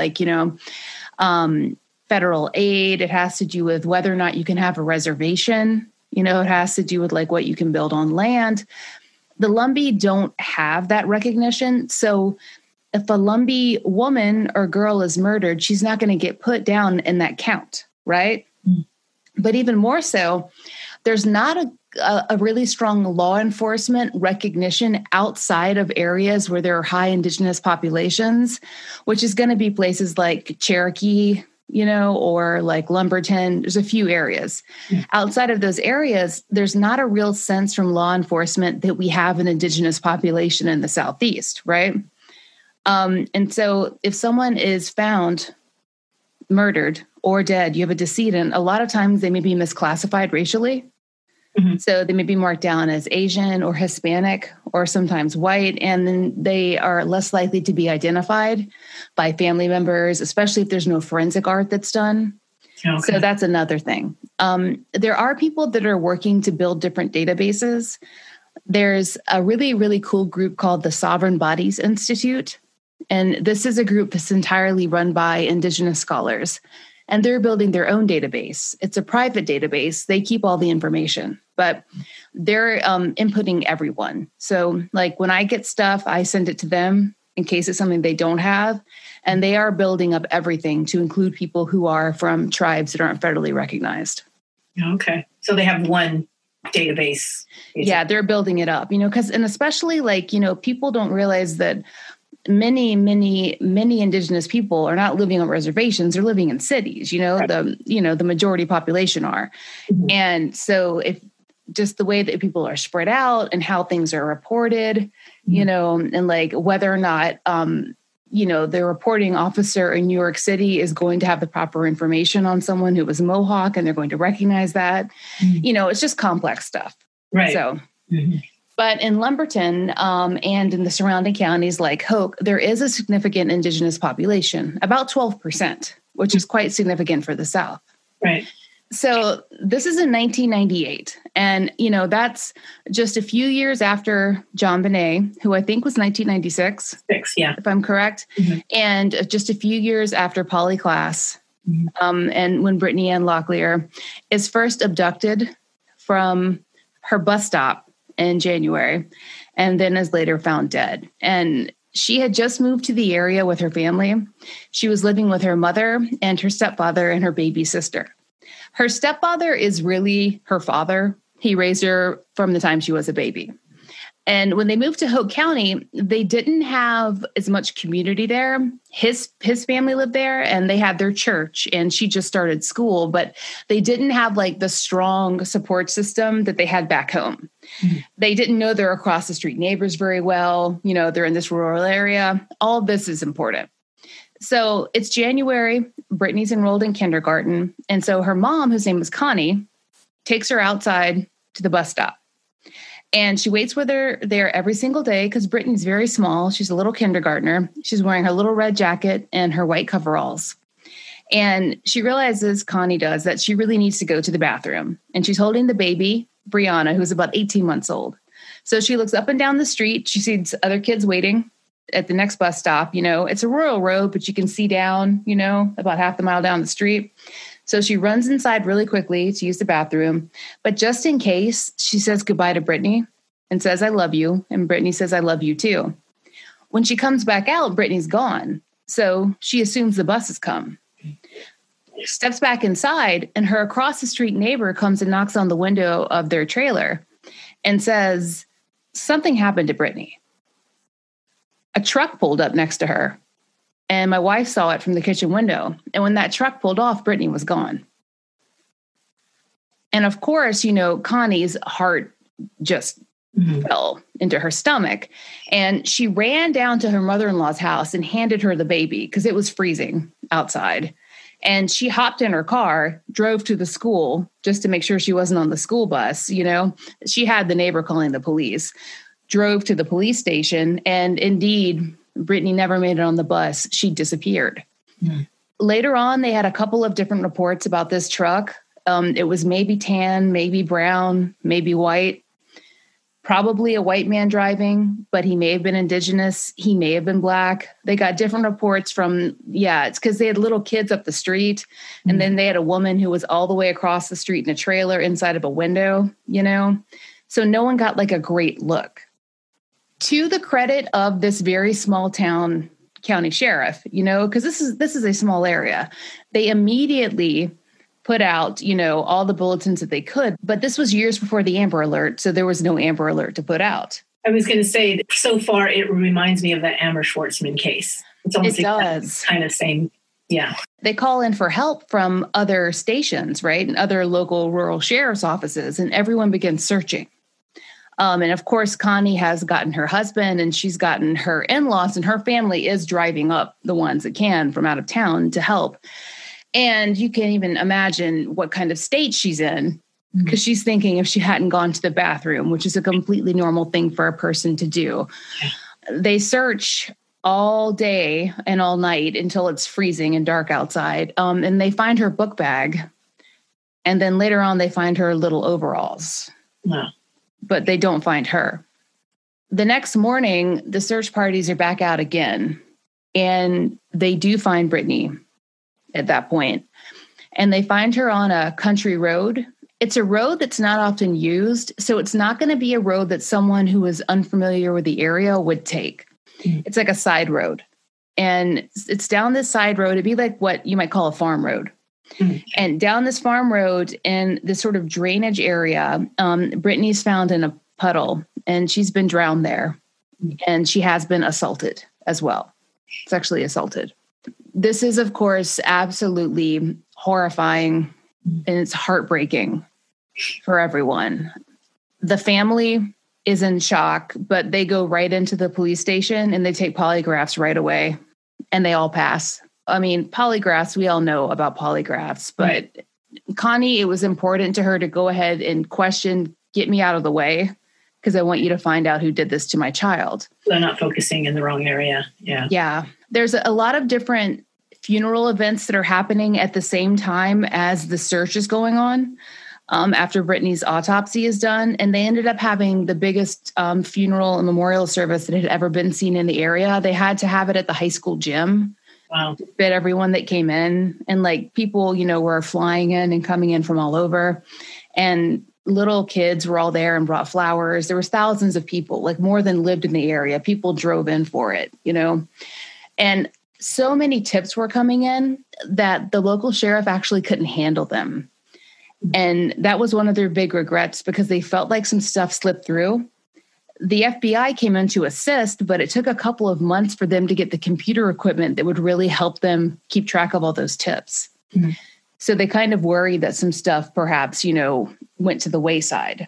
federal aid. It has to do with whether or not you can have a reservation. It has to do with what you can build on land. The Lumbee don't have that recognition. So if a Lumbee woman or girl is murdered, she's not going to get put down in that count, right? Mm. But even more so, there's not a really strong law enforcement recognition outside of areas where there are high Indigenous populations, which is going to be places like Cherokee, or like Lumberton. There's a few areas. Outside of those areas, there's not a real sense from law enforcement that we have an Indigenous population in the Southeast, right? And so if someone is found murdered or dead, you have a decedent, a lot of times they may be misclassified racially. So they may be marked down as Asian or Hispanic or sometimes white, and then they are less likely to be identified by family members, especially if there's no forensic art that's done. Okay. So that's another thing. There are people that are working to build different databases. There's a really, really cool group called the Sovereign Bodies Institute. And this is a group that's entirely run by Indigenous scholars. And they're building their own database. It's a private database. They keep all the information, but they're inputting everyone. So like when I get stuff, I send it to them in case it's something they don't have. And they are building up everything to include people who are from tribes that aren't federally recognized. Okay. So they have one database. Yeah, they're building it up, and especially like, people don't realize that many Indigenous people are not living on reservations. They're living in cities, the majority population are. And so if just the way that people are spread out and how things are reported, and like whether or not, the reporting officer in New York City is going to have the proper information on someone who was Mohawk and they're going to recognize that, it's just complex stuff. Right. So, but in Lumberton and in the surrounding counties like Hoke, there is a significant Indigenous population, about 12%, which is quite significant for the South. Right. So this is in 1998. And, that's just a few years after JonBenét, who I think was 1996, if I'm correct. And just a few years after Polly Klaas, and when Brittany Ann Locklear is first abducted from her bus stop in January, and then is later found dead. And she had just moved to the area with her family. She was living with her mother and her stepfather and her baby sister. Her stepfather is really her father. He raised her from the time she was a baby. And when they moved to Hoke County, they didn't have as much community there. His family lived there and they had their church and she just started school, but they didn't have like the strong support system that they had back home. They didn't know their across the street neighbors very well. They're in this rural area. All this is important. So it's January. Brittany's enrolled in kindergarten. And so her mom, whose name was Connie, takes her outside to the bus stop. And she waits with her there every single day because Brittany's very small. She's a little kindergartner. She's wearing her little red jacket and her white coveralls. And she realizes, Connie does, that she really needs to go to the bathroom. And she's holding the baby, Brianna, who's about 18 months old. So she looks up and down the street. She sees other kids waiting at the next bus stop. It's a rural road, but you can see down, about half the mile down the street. So she runs inside really quickly to use the bathroom. But just in case, she says goodbye to Brittany and says, I love you. And Brittany says, I love you too. When she comes back out, Brittany's gone. So she assumes the bus has come. Steps back inside and her across the street neighbor comes and knocks on the window of their trailer and says, something happened to Brittany. A truck pulled up next to her. And my wife saw it from the kitchen window. And when that truck pulled off, Brittany was gone. And of course, Connie's heart just fell into her stomach. And she ran down to her mother-in-law's house and handed her the baby because it was freezing outside. And she hopped in her car, drove to the school just to make sure she wasn't on the school bus. She had the neighbor calling the police, drove to the police station. And indeed, Brittany never made it on the bus. She disappeared. Later on, they had a couple of different reports about this truck. It was maybe tan, maybe brown, maybe white, probably a white man driving, but he may have been Indigenous. He may have been Black. They got different reports from, it's because they had little kids up the street. And then they had a woman who was all the way across the street in a trailer inside of a window, So no one got like a great look. To the credit of this very small town county sheriff, because this is a small area, they immediately put out, all the bulletins that they could. But this was years before the Amber Alert, so there was no Amber Alert to put out. I was going to say, so far, it reminds me of the Amber Schwartzman case. It's almost kind of same Yeah. They call in for help from other stations, right? And other local rural sheriff's offices, and everyone begins searching. And of course, Connie has gotten her husband and she's gotten her in-laws, and her family is driving up the ones that can from out of town to help. And you can even imagine what kind of state she's in, because she's thinking if she hadn't gone to the bathroom, which is a completely normal thing for a person to do. They search all day and all night until it's freezing and dark outside. And they find her book bag. And then later on, they find her little overalls. Wow. But they don't find her. The next morning, the search parties are back out again. And they do find Brittany at that point. And they find her on a country road. It's a road that's not often used. So it's not going to be a road that someone who is unfamiliar with the area would take. It's like a side road. And it's down this side road. It'd be like what you might call a farm road. And down this farm road in this sort of drainage area, Brittany's found in a puddle, and she's been drowned there. And she has been assaulted as well. Sexually assaulted. This is, of course, absolutely horrifying, and it's heartbreaking for everyone. The family is in shock, but they go right into the police station and they take polygraphs right away, and they all pass. I mean, polygraphs, we all know about polygraphs, but Connie, it was important to her to go ahead and question, get me out of the way, because I want you to find out who did this to my child. They're not focusing in the wrong area. Yeah. Yeah. There's a lot of different funeral events that are happening at the same time as the search is going on. After Brittany's autopsy is done. And they ended up having the biggest funeral and memorial service that had ever been seen in the area. They had to have it at the high school gym. Wow. To fit everyone that came in. And like people, were flying in and coming in from all over. And little kids were all there and brought flowers. There was thousands of people, like more than lived in the area. People drove in for it, And so many tips were coming in that the local sheriff actually couldn't handle them. And that was one of their big regrets, because they felt like some stuff slipped through. The FBI came in to assist, but it took a couple of months for them to get the computer equipment that would really help them keep track of all those tips. Mm-hmm. So they kind of worried that some stuff perhaps, went to the wayside.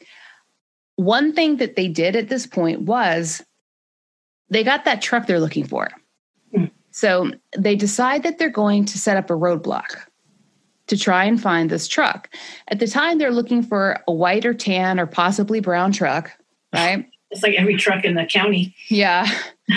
One thing that they did at this point was they got that truck they're looking for. Mm-hmm. So they decide that they're going to set up a roadblock to try and find this truck. At the time, they're looking for a white or tan or possibly brown truck, right? It's like every truck in the county. Yeah.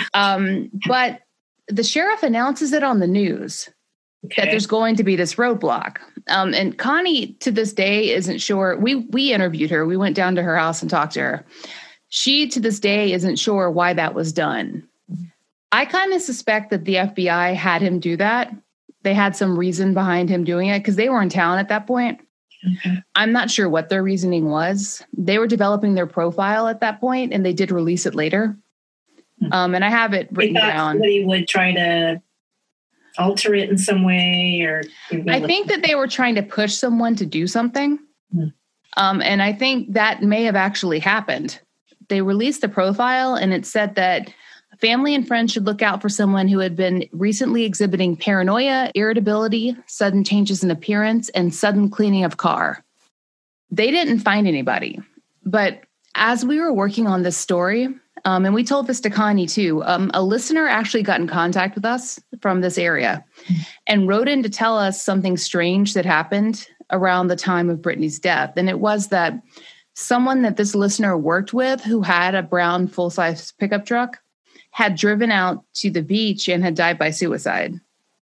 But the sheriff announces it on the news that there's going to be this roadblock. And Connie, to this day, isn't sure. We interviewed her. We went down to her house and talked to her. She, to this day, isn't sure why that was done. I kind of suspect that the FBI had him do that. They had some reason behind him doing it because they were in town at that point. Okay. I'm not sure what their reasoning was. They were developing their profile at that point, and they did release it later. And I have it written down. Somebody would try to alter it in some way, or I think that they were trying to push someone to do something. And I think that may have actually happened. They released the profile, and it said that family and friends should look out for someone who had been recently exhibiting paranoia, irritability, sudden changes in appearance, and sudden cleaning of car. They didn't find anybody. But as we were working on this story, and we told this to Connie too, a listener actually got in contact with us from this area and wrote in to tell us something strange that happened around the time of Brittany's death. And it was that someone that this listener worked with who had a brown full-size pickup truck had driven out to the beach and had died by suicide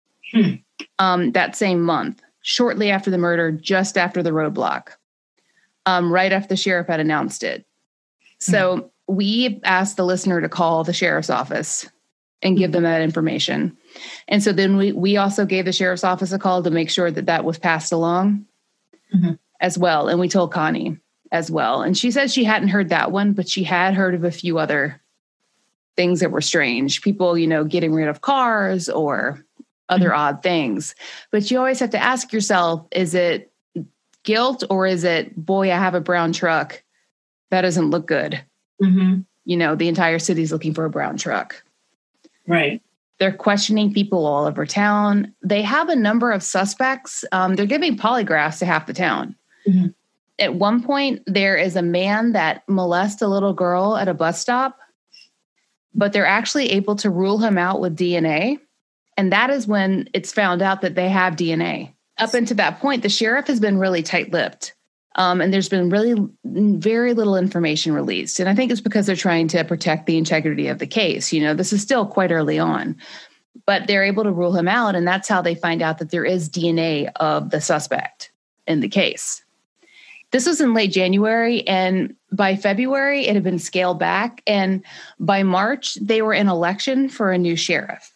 that same month, shortly after the murder, just after the roadblock, right after the sheriff had announced it. So we asked the listener to call the sheriff's office and give them that information. And so then we also gave the sheriff's office a call to make sure that that was passed along as well. And we told Connie as well. And she said she hadn't heard that one, but she had heard of a few other things that were strange. People, getting rid of cars or other odd things. But you always have to ask yourself, is it guilt or is it, boy, I have a brown truck? That doesn't look good. The entire city's looking for a brown truck. Right. They're questioning people all over town. They have a number of suspects. They're giving polygraphs to half the town. Mm-hmm. At one point, there is a man that molests a little girl at a bus stop, but they're actually able to rule him out with DNA. And that is when it's found out that they have DNA. Up until that point, the sheriff has been really tight-lipped. And there's been really very little information released. And I think it's because they're trying to protect the integrity of the case. You know, this is still quite early on, but they're able to rule him out. And that's how they find out that there is DNA of the suspect in the case. This was in late January, and by February, it had been scaled back. And by March, they were in election for a new sheriff.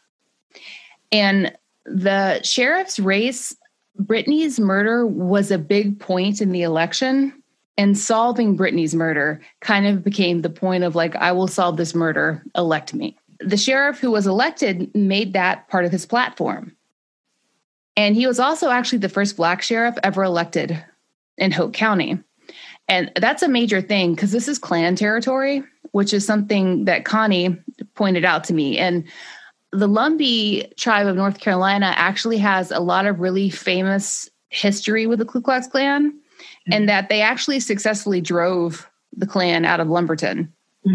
And the sheriff's race, Brittany's murder was a big point in the election, and solving Brittany's murder kind of became the point of like, I will solve this murder, elect me. The sheriff who was elected made that part of his platform. And he was also actually the first Black sheriff ever elected in Hoke County. And that's a major thing because this is Klan territory, which is something that Connie pointed out to me. And the Lumbee tribe of North Carolina actually has a lot of really famous history with the Ku Klux Klan, and that they actually successfully drove the Klan out of Lumberton.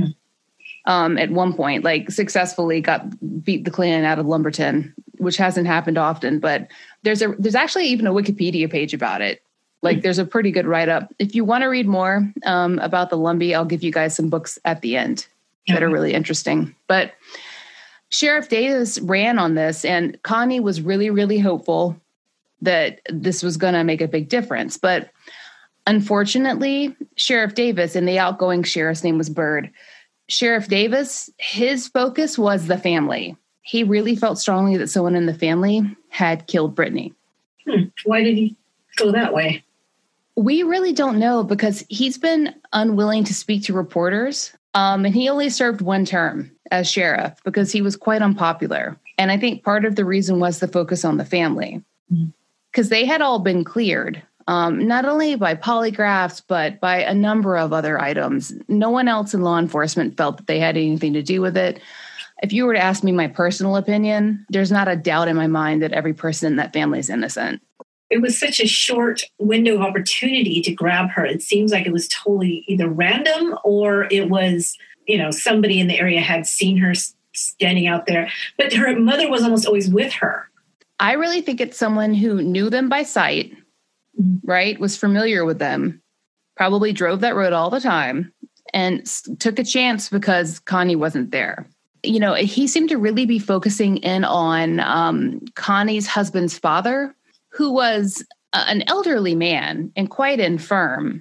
At one point, like successfully beat the Klan out of Lumberton, which hasn't happened often, but there's actually even a Wikipedia page about it. Like there's a pretty good write-up. If you want to read more about the Lumbee, I'll give you guys some books at the end that are really interesting. But Sheriff Davis ran on this, and Connie was really, really hopeful that this was going to make a big difference. But unfortunately, Sheriff Davis, and the outgoing sheriff's name was Byrd, Sheriff Davis, his focus was the family. He really felt strongly that someone in the family had killed Brittany. Why did he go that way? We really don't know because he's been unwilling to speak to reporters. And he only served one term as sheriff because he was quite unpopular. And I think part of the reason was the focus on the family because they had all been cleared, not only by polygraphs, but by a number of other items. No one else in law enforcement felt that they had anything to do with it. If you were to ask me my personal opinion, there's not a doubt in my mind that every person in that family is innocent. It was such a short window of opportunity to grab her. It seems like it was totally either random or it was, somebody in the area had seen her standing out there. But her mother was almost always with her. I really think it's someone who knew them by sight, right? Was familiar with them, probably drove that road all the time and took a chance because Connie wasn't there. He seemed to really be focusing in on Connie's husband's father, who was an elderly man and quite infirm,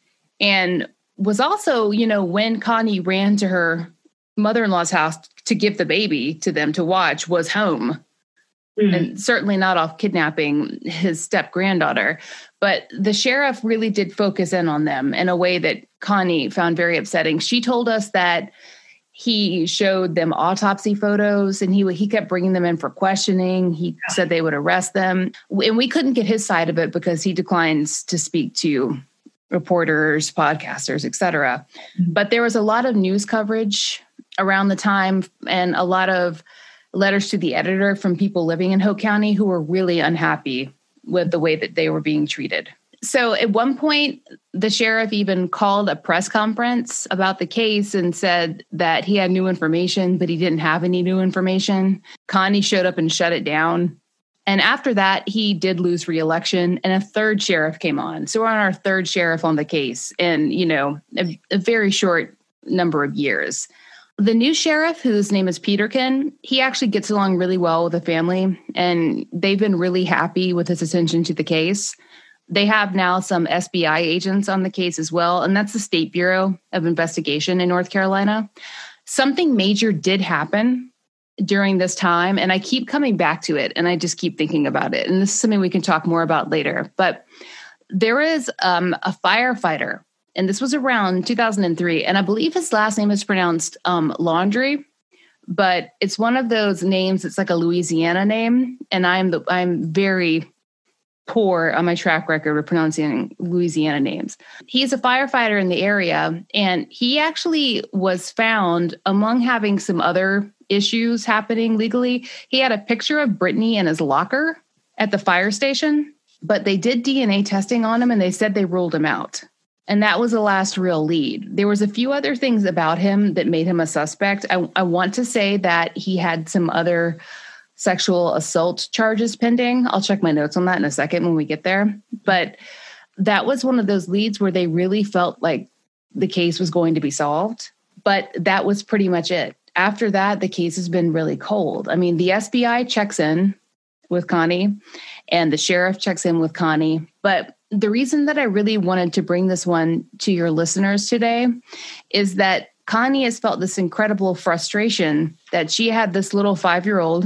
and was also, when Connie ran to her mother-in-law's house to give the baby to them to watch, was home. And certainly not off kidnapping his step-granddaughter. But the sheriff really did focus in on them in a way that Connie found very upsetting. She told us that he showed them autopsy photos and he kept bringing them in for questioning. He said they would arrest them. And we couldn't get his side of it because he declines to speak to reporters, podcasters, etc. But there was a lot of news coverage around the time and a lot of letters to the editor from people living in Hoke County who were really unhappy with the way that they were being treated. So at one point, the sheriff even called a press conference about the case and said that he had new information, but he didn't have any new information. Connie showed up and shut it down. And after that, he did lose re-election and a third sheriff came on. So we're on our third sheriff on the case in, a very short number of years. The new sheriff, whose name is Peterkin, he actually gets along really well with the family, and they've been really happy with his attention to the case. They have now some SBI agents on the case as well, and that's the State Bureau of Investigation in North Carolina. Something major did happen during this time, and I keep coming back to it, and I just keep thinking about it. And this is something we can talk more about later. But there is a firefighter, and this was around 2003, and I believe his last name is pronounced Laundrie, but it's one of those names. It's like a Louisiana name, and I'm very poor on my track record of pronouncing Louisiana names. He's a firefighter in the area, and he actually was found among having some other issues happening legally. He had a picture of Brittany in his locker at the fire station, but they did DNA testing on him and they said they ruled him out. And that was the last real lead. There was a few other things about him that made him a suspect. I want to say that he had some other sexual assault charges pending. I'll check my notes on that in a second when we get there. But that was one of those leads where they really felt like the case was going to be solved. But that was pretty much it. After that, the case has been really cold. I mean, the SBI checks in with Connie and the sheriff checks in with Connie. But the reason that I really wanted to bring this one to your listeners today is that Connie has felt this incredible frustration that she had this little 5-year-old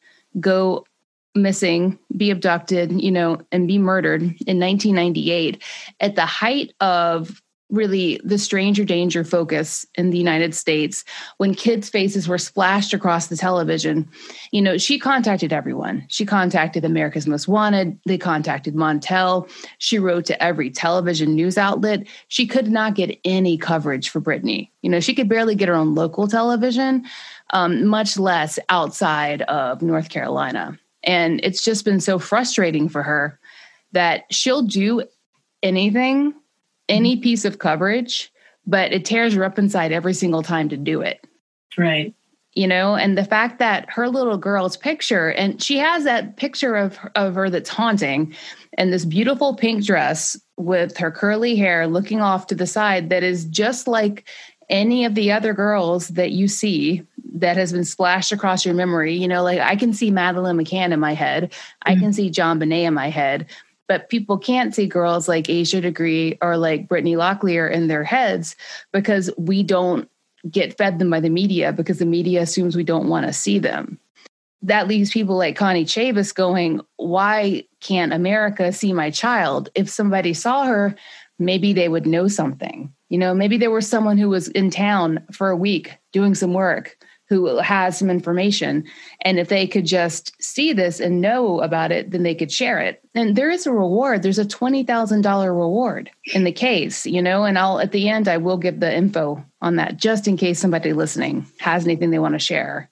go missing, be abducted, and be murdered in 1998 at the height of really the stranger danger focus in the United States, when kids' faces were splashed across the television. She contacted everyone. She contacted America's Most Wanted. They contacted Montel. She wrote to every television news outlet. She could not get any coverage for Brittany. She could barely get her own local television, much less outside of North Carolina. And it's just been so frustrating for her that she'll do anything, any piece of coverage, but it tears her up inside every single time to do it. Right. And the fact that her little girl's picture, and she has that picture of her that's haunting, and this beautiful pink dress with her curly hair looking off to the side that is just like any of the other girls that you see that has been splashed across your memory. Like I can see Madeleine McCann in my head. I can see John Bonet in my head. But people can't see girls like Asia Degree or like Brittany Locklear in their heads because we don't get fed them by the media because the media assumes we don't want to see them. That leaves people like Connie Chavis going, why can't America see my child? If somebody saw her, maybe they would know something. Maybe there was someone who was in town for a week doing some work who has some information. And if they could just see this and know about it, then they could share it. And there is a reward. There's a $20,000 reward in the case, and at the end, I will give the info on that just in case somebody listening has anything they want to share.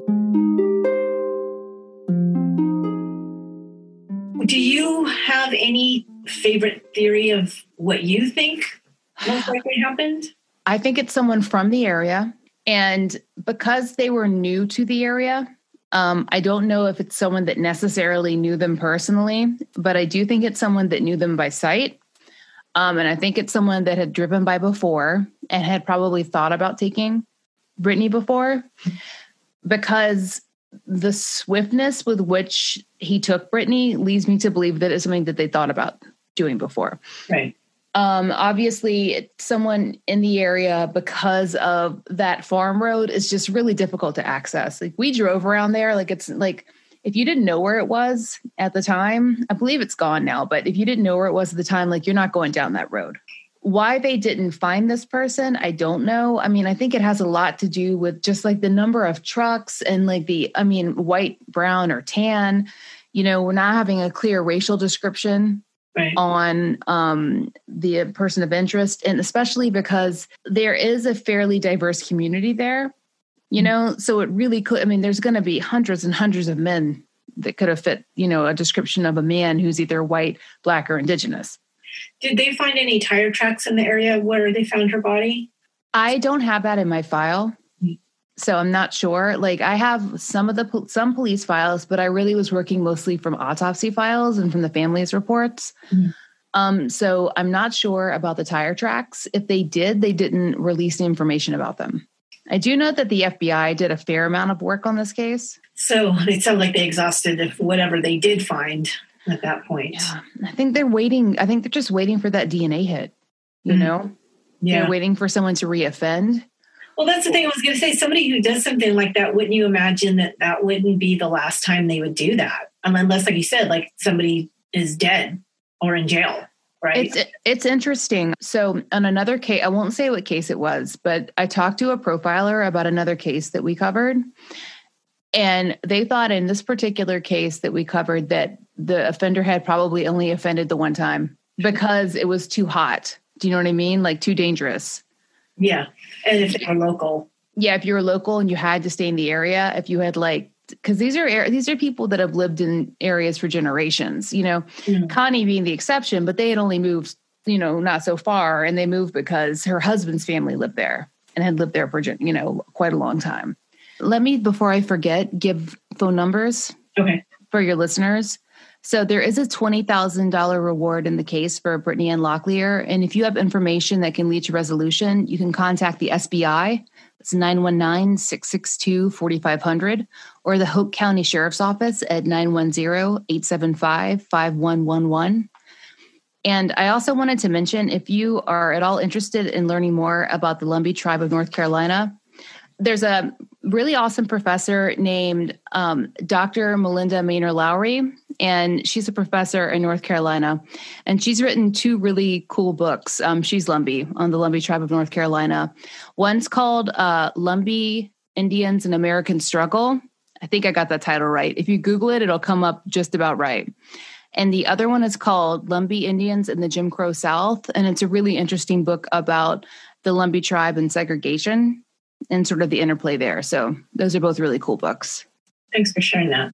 Do you have any favorite theory of what you think most likely happened? I think it's someone from the area. And because they were new to the area, I don't know if it's someone that necessarily knew them personally, but I do think it's someone that knew them by sight. And I think it's someone that had driven by before and had probably thought about taking Brittany before, because the swiftness with which he took Brittany leads me to believe that it's something that they thought about doing before. Right. Obviously, it's someone in the area, because of that farm road, is just really difficult to access. Like we drove around there, like it's like if you didn't know where it was at the time, I believe it's gone now, but if you didn't know where it was at the time, like you're not going down that road. Why they didn't find this person, I don't know. I mean, I think it has a lot to do with just like the number of trucks and like white, brown, or tan. We're not having a clear racial description. Right. On the person of interest, and especially because there is a fairly diverse community there, so it really could, there's going to be hundreds and hundreds of men that could have fit, a description of a man who's either white, black, or indigenous. Did they find any tire tracks in the area where they found her body? I don't have that in my file. So I'm not sure. Like I have some police files, but I really was working mostly from autopsy files and from the family's reports. Mm-hmm. So I'm not sure about the tire tracks. If they did, they didn't release the information about them. I do know that the FBI did a fair amount of work on this case. So it sounds like they exhausted whatever they did find at that point. Yeah. I think they're waiting. I think they're just waiting for that DNA hit, Yeah. They're waiting for someone to reoffend. Well, that's the thing I was going to say. Somebody who does something like that, wouldn't you imagine that wouldn't be the last time they would do that? Unless, like you said, like somebody is dead or in jail, right? It's interesting. So on another case, I won't say what case it was, but I talked to a profiler about another case that we covered. And they thought in this particular case that we covered that the offender had probably only offended the one time because it was too hot. Do you know what I mean? Like too dangerous. Yeah. And if they were local, Yeah, if you were local and you had to stay in the area, if you had because these are people that have lived in areas for generations, Connie being the exception, but they had only moved, not so far, and they moved because her husband's family lived there and had lived there for, quite a long time. Let me, before I forget, give phone numbers for your listeners. So there is a $20,000 reward in the case for Brittany Ann Locklear. And if you have information that can lead to resolution, you can contact the SBI. It's 919-662-4500 or the Hope County Sheriff's Office at 910-875-5111. And I also wanted to mention, if you are at all interested in learning more about the Lumbee Tribe of North Carolina, there's a really awesome professor named Dr. Melinda Maynor Lowry, and she's a professor in North Carolina. And she's written 2 really cool books. She's Lumbee, on the Lumbee Tribe of North Carolina. One's called Lumbee Indians and American Struggle. I think I got that title right. If you Google it, it'll come up just about right. And the other one is called Lumbee Indians in the Jim Crow South. And it's a really interesting book about the Lumbee tribe and segregation and sort of the interplay there. So those are both really cool books. Thanks for sharing that.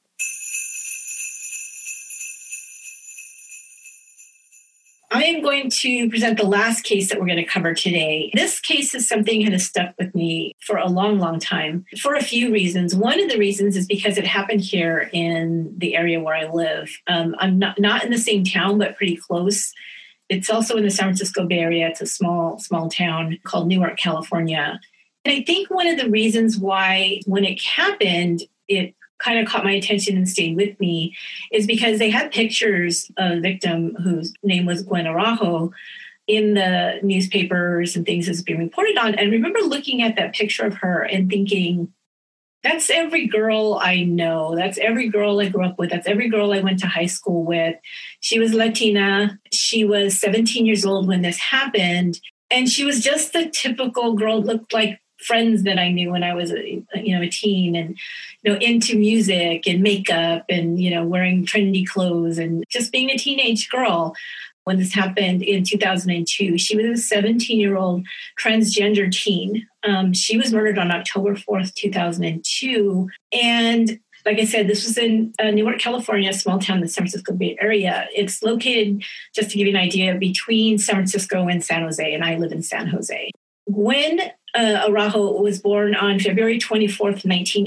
I am going to present the last case that we're going to cover today. This case is something that has stuck with me for a long, long time for a few reasons. One of the reasons is because it happened here in the area where I live. I'm not in the same town, but pretty close. It's also in the San Francisco Bay Area. It's a small town called Newark, California. And I think one of the reasons why when it happened, it kind of caught my attention and stayed with me is because they had pictures of the victim whose name was Gwen Araujo in the newspapers and things that's being reported on. And I remember looking at that picture of her and thinking, that's every girl I know. That's every girl I grew up with. That's every girl I went to high school with. She was Latina. She was 17 years old when this happened. And she was just the typical girl, looked like friends that I knew when I was a teen and, into music and makeup and, wearing trendy clothes and just being a teenage girl. When this happened in 2002, she was a 17-year-old transgender teen. She was murdered on October 4th, 2002. And like I said, this was in Newark, California, a small town in the San Francisco Bay Area. It's located, just to give you an idea, between San Francisco and San Jose, and I live in San Jose. Gwen Araujo was born on February 24th,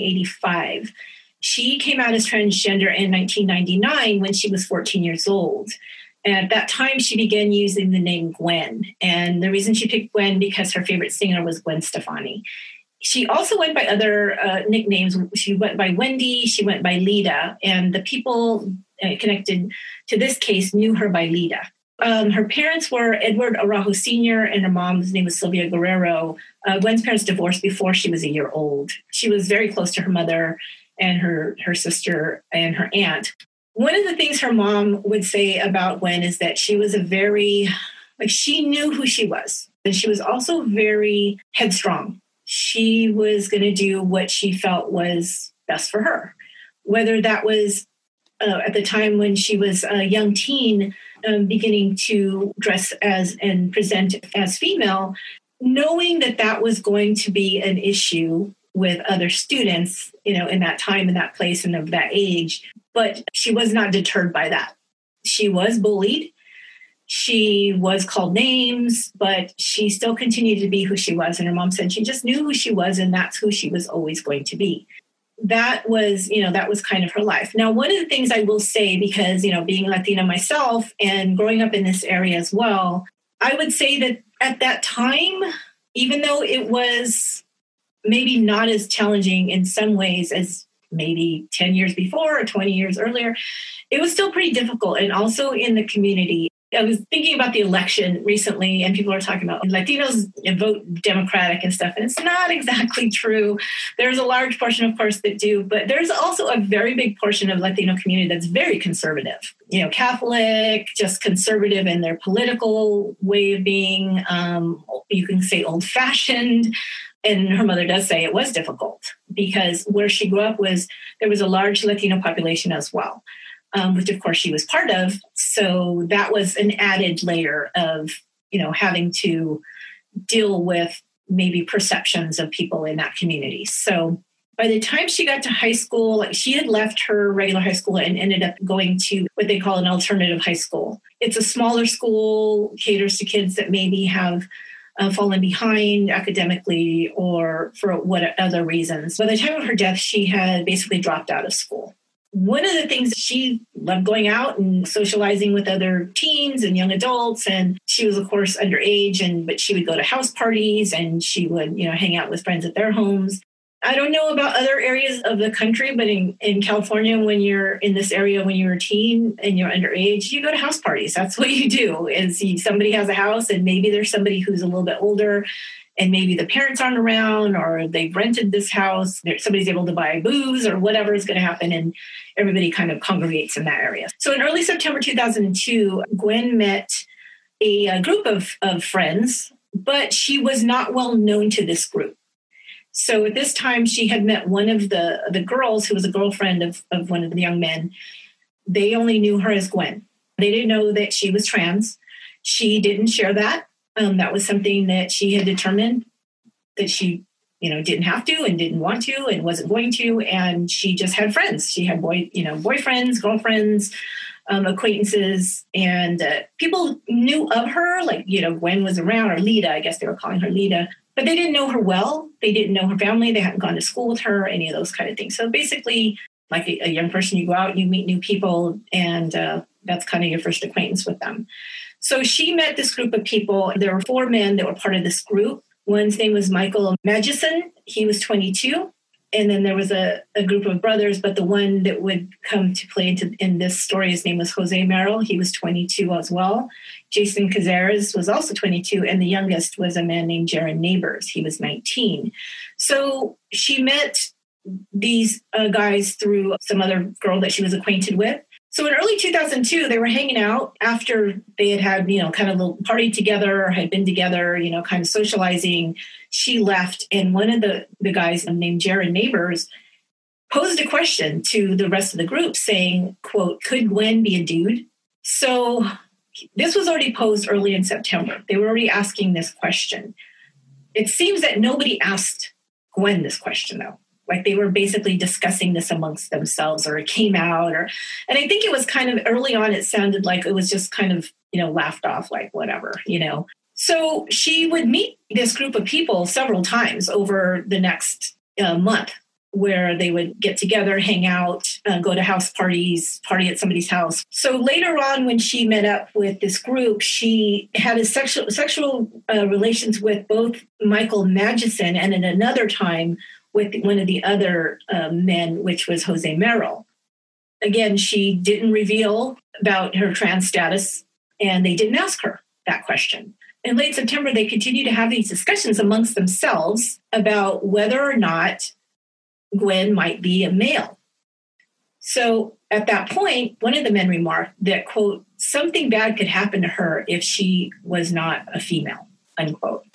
1985. She came out as transgender in 1999 when she was 14 years old. And at that time, she began using the name Gwen. And the reason she picked Gwen because her favorite singer was Gwen Stefani. She also went by other nicknames. She went by Wendy. She went by Lita. And the people connected to this case knew her by Lita. Her parents were Edward Araujo Sr. and her mom's name was Sylvia Guerrero. Gwen's parents divorced before she was a year old. She was very close to her mother and her sister and her aunt. One of the things her mom would say about Gwen is that she was she knew who she was. And she was also very headstrong. She was going to do what she felt was best for her. Whether that was at the time when she was a young teen, beginning to dress as and present as female, knowing that was going to be an issue with other students, in that time, in that place, and of that age. But she was not deterred by that. She was bullied. She was called names, but she still continued to be who she was. And her mom said she just knew who she was, and that's who she was always going to be. That was kind of her life. Now, one of the things I will say, because, being Latina myself and growing up in this area as well, I would say that at that time, even though it was maybe not as challenging in some ways as maybe 10 years before or 20 years earlier, it was still pretty difficult. And also in the community, I was thinking about the election recently, and people are talking about Latinos vote Democratic and stuff, and it's not exactly true. There's a large portion, of course, that do, but there's also a very big portion of Latino community that's very conservative, Catholic, just conservative in their political way of being. You can say old-fashioned. And her mother does say it was difficult because where she grew up there was a large Latino population as well. Which of course she was part of. So that was an added layer of, having to deal with maybe perceptions of people in that community. So by the time she got to high school, she had left her regular high school and ended up going to what they call an alternative high school. It's a smaller school, caters to kids that maybe have fallen behind academically or for what other reasons. By the time of her death, she had basically dropped out of school. One of the things, she loved going out and socializing with other teens and young adults. And she was, of course, underage, but she would go to house parties and she would, hang out with friends at their homes. I don't know about other areas of the country, but in California, when you're in this area, when you're a teen and you're underage, you go to house parties. That's what you do. Is somebody has a house and maybe there's somebody who's a little bit older and maybe the parents aren't around or they've rented this house. Somebody's able to buy booze or whatever is going to happen. And everybody kind of congregates in that area. So in early September 2002, Gwen met a group of friends, but she was not well known to this group. So at this time, she had met one of the girls who was a girlfriend of one of the young men. They only knew her as Gwen. They didn't know that she was trans. She didn't share that. That was something that she had determined that she, didn't have to and didn't want to and wasn't going to. And she just had friends. She had boyfriends, girlfriends, acquaintances, and people knew of her. Like, Gwen was around, or Lita, I guess they were calling her Lita. But they didn't know her well. They didn't know her family. They hadn't gone to school with her, any of those kind of things. So basically, like a young person, you go out, you meet new people, and that's kind of your first acquaintance with them. So she met this group of people. There were 4 men that were part of this group. One's name was Michael Magison. He was 22. And then there was a group of brothers, but the one that would come to play in this story, his name was Jose Merrill. He was 22 as well. Jason Cazares was also 22, and the youngest was a man named Jaron Neighbors. He was 19. So she met these guys through some other girl that she was acquainted with. So in early 2002, they were hanging out after they had kind of a little party together, had been together, kind of socializing. She left, and one of the guys named Jaron Neighbors posed a question to the rest of the group saying, quote, "Could Gwen be a dude?" So this was already posed early in September. They were already asking this question. It seems that nobody asked Gwen this question, though. Like they were basically discussing this amongst themselves, or it came out, and I think it was kind of early on, it sounded like it was just kind of, laughed off, like whatever, So she would meet this group of people several times over the next month, where they would get together, hang out, go to house parties, party at somebody's house. So later on, when she met up with this group, she had a sexual relations with both Michael Magison, and at another time with one of the other men, which was Jose Merrill. Again, she didn't reveal about her trans status, and they didn't ask her that question. In late September, they continued to have these discussions amongst themselves about whether or not Gwen might be a male. So at that point, one of the men remarked that, quote, "something bad could happen to her if she was not a female," unquote.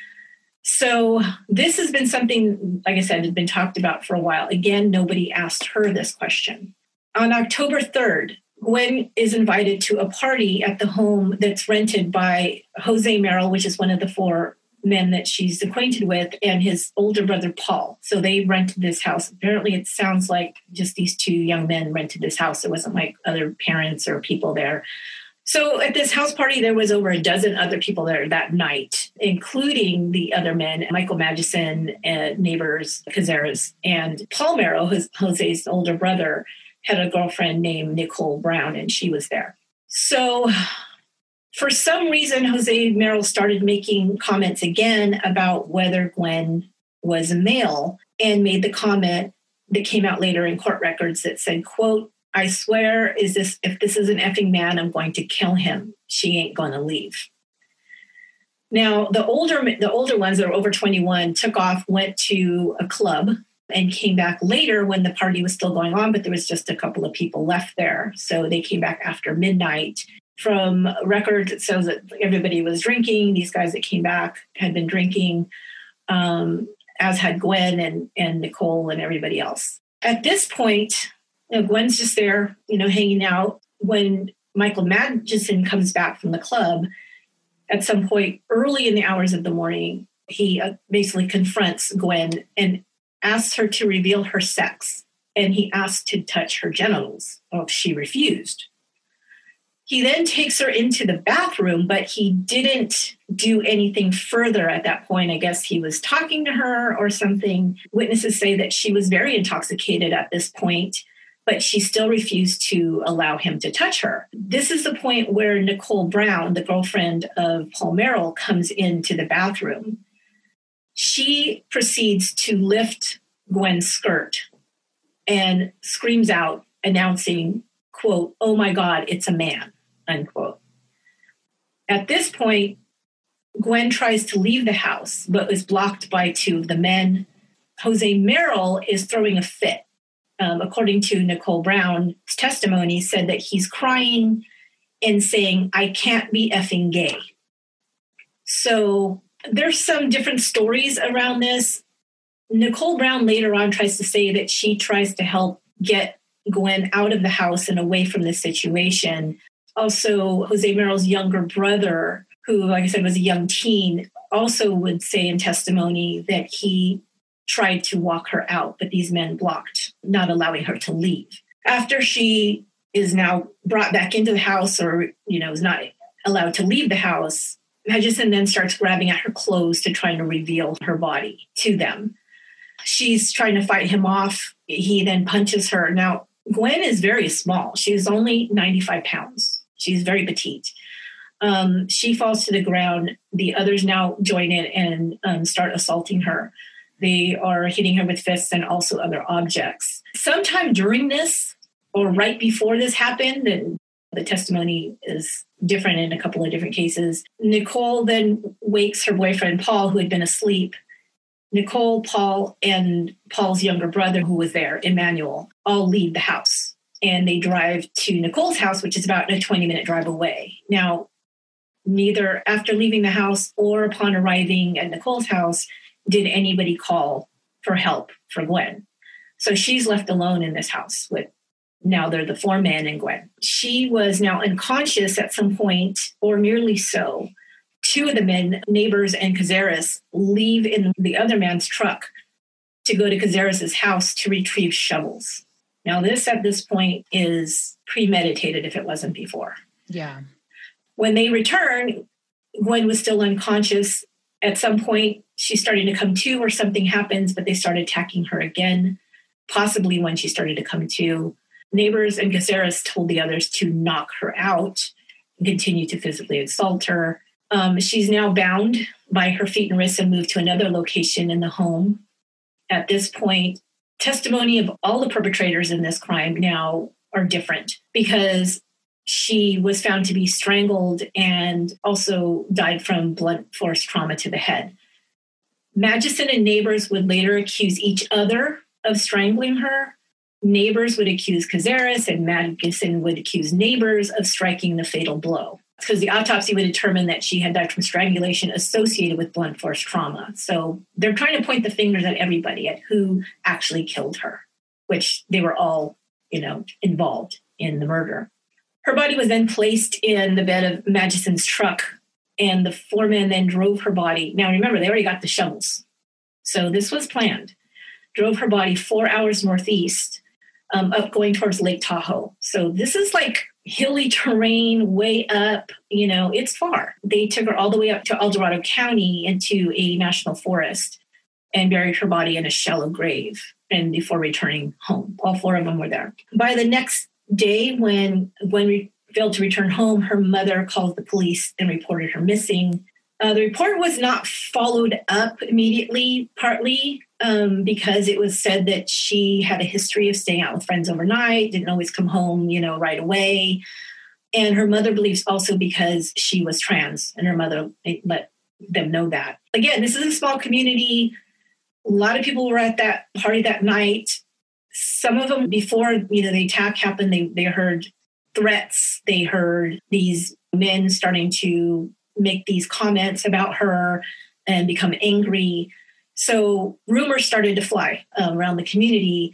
So this has been something, like I said, has been talked about for a while. Again, nobody asked her this question. On October 3rd, Gwen is invited to a party at the home that's rented by Jose Merrill, which is one of the 4 men that she's acquainted with, and his older brother, Paul. So they rented this house. Apparently, it sounds like just these 2 young men rented this house. It wasn't like other parents or people there. So at this house party, there was over a dozen other people there that night, including the other men, Michael Magison, Neighbors, Cazares, and Paul Merrill, Jose's older brother, had a girlfriend named Nicole Brown, and she was there. So for some reason, Jose Merrill started making comments again about whether Gwen was a male, and made the comment that came out later in court records that said, quote, "I swear, if this is an effing man, I'm going to kill him. She ain't going to leave." Now, the older ones that were over 21 took off, went to a club, and came back later when the party was still going on, but there was just a couple of people left there. So they came back after midnight. From records, it shows that everybody was drinking. These guys that came back had been drinking, as had Gwen and Nicole and everybody else. At this point, Gwen's just there, hanging out. When Michael Magison comes back from the club, at some point early in the hours of the morning, He basically confronts Gwen and asks her to reveal her sex. And he asked to touch her genitals. Well, she refused. He then takes her into the bathroom, but he didn't do anything further at that point. I guess he was talking to her or something. Witnesses say that she was very intoxicated at this point, but she still refused to allow him to touch her. This is the point where Nicole Brown, the girlfriend of Paul Merrill, comes into the bathroom. She proceeds to lift Gwen's skirt and screams out, announcing, quote, "Oh my God, it's a man," unquote. At this point, Gwen tries to leave the house, but is blocked by two of the men. Jose Merrill is throwing a fit. According to Nicole Brown's testimony, said that he's crying and saying, "I can't be effing gay." So there's some different stories around this. Nicole Brown later on tries to say that she tries to help get Gwen out of the house and away from this situation. Also, Jose Merrill's younger brother, who, like I said, was a young teen, also would say in testimony that he tried to walk her out, but these men blocked, not allowing her to leave. After she is now brought back into the house, or, is not allowed to leave the house, Magnuson then starts grabbing at her clothes to try to reveal her body to them. She's trying to fight him off. He then punches her. Now, Gwen is very small. She's only 95 pounds. She's very petite. She falls to the ground. The others now join in and start assaulting her. They are hitting her with fists and also other objects. Sometime during this, or right before this happened, and the testimony is different in a couple of different cases, Nicole then wakes her boyfriend, Paul, who had been asleep. Nicole, Paul, and Paul's younger brother, who was there, Emmanuel, all leave the house. And they drive to Nicole's house, which is about a 20-minute drive away. Now, neither after leaving the house or upon arriving at Nicole's house did anybody call for help for Gwen. So she's left alone in this house with, now they're the four men and Gwen. She was now unconscious at some point, or nearly so. Two of the men, Neighbors and Cazares, leave in the other man's truck to go to Cazares' house to retrieve shovels. Now, this at this point is premeditated if it wasn't before. Yeah. When they return, Gwen was still unconscious. At some point, she's starting to come to, or something happens, but they started attacking her again, possibly when she started to come to. Neighbors and Cazares told the others to knock her out and continue to physically assault her. She's now bound by her feet and wrists and moved to another location in the home. At this point, testimony of all the perpetrators in this crime now are different, because she was found to be strangled and also died from blunt force trauma to the head. Magnuson and Neighbors would later accuse each other of strangling her. Neighbors would accuse Cazares, and Magnuson would accuse Neighbors of striking the fatal blow, because the autopsy would determine that she had died from strangulation associated with blunt force trauma. So they're trying to point the fingers at everybody, at who actually killed her, which they were all, involved in the murder. Her body was then placed in the bed of Maguson's truck, and the four men then drove her body. Now, remember, they already got the shovels. So this was planned. Drove her body 4 hours northeast, up going towards Lake Tahoe. So this is like hilly terrain, way up, it's far. They took her all the way up to El Dorado County into a national forest and buried her body in a shallow grave, and before returning home. All four of them were there. By the next day, when Gwen failed to return home, her mother called the police and reported her missing. The report was not followed up immediately, partly because it was said that she had a history of staying out with friends overnight, didn't always come home, right away. And her mother believes also because she was trans, and her mother let them know that. Again, this is a small community. A lot of people were at that party that night. Some of them, before the attack happened, they heard threats. They heard these men starting to make these comments about her and become angry. So rumors started to fly around the community.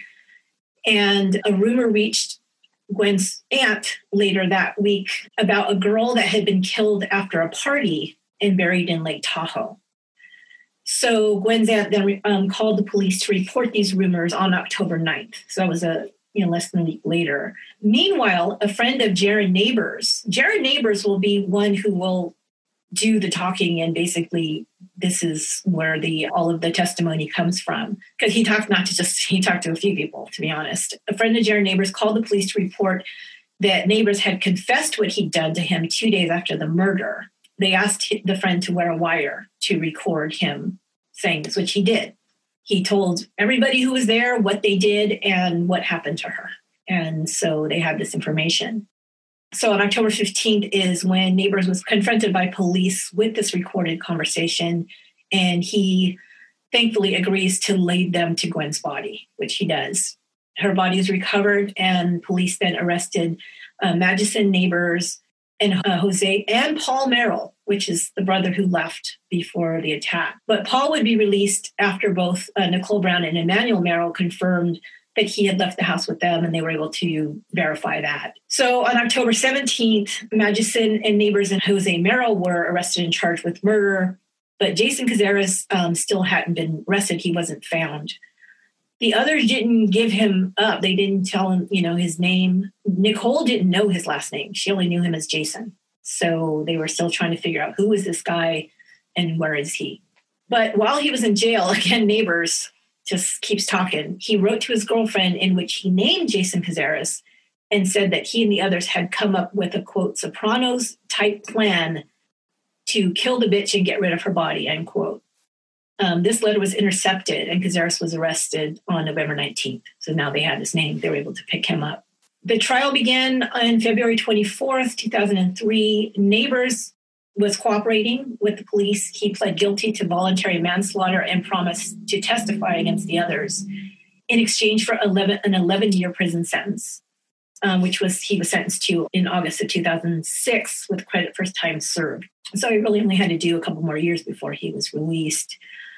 And a rumor reached Gwen's aunt later that week about a girl that had been killed after a party and buried in Lake Tahoe. So Gwen's aunt then called the police to report these rumors on October 9th. So that was less than a week later. Meanwhile, a friend of Jared Neighbors will be one who will do the talking, and basically this is where all of the testimony comes from, because he talked to a few people, to be honest. A friend of Jared Neighbors called the police to report that Neighbors had confessed what he'd done to him 2 days after the murder. They asked the friend to wear a wire to record him saying this, which he did. He told everybody who was there what they did and what happened to her. And so they had this information. So on October 15th is when Neighbors was confronted by police with this recorded conversation, and he thankfully agrees to lead them to Gwen's body, which he does. Her body is recovered, and police then arrested Madison Neighbors and Jose and Paul Merrill, which is the brother who left before the attack. But Paul would be released after both Nicole Brown and Emmanuel Merrill confirmed that he had left the house with them, and they were able to verify that. So on October 17th, Madison and Neighbors and Jose Merrill were arrested and charged with murder, but Jason Cazares still hadn't been arrested. He wasn't found. The others didn't give him up. They didn't tell him, his name. Nicole didn't know his last name. She only knew him as Jason. So they were still trying to figure out who is this guy and where is he. But while he was in jail, again, Neighbors just keeps talking. He wrote to his girlfriend in which he named Jason Cazares and said that he and the others had come up with a, quote, Sopranos type plan to kill the bitch and get rid of her body, end quote. This letter was intercepted, and Cazares was arrested on November 19th. So now they had his name. They were able to pick him up. The trial began on February 24th, 2003. Neighbors was cooperating with the police. He pled guilty to voluntary manslaughter and promised to testify against the others in exchange for an 11-year prison sentence, which he was sentenced to in August of 2006 with credit for time served. So he really only had to do a couple more years before he was released.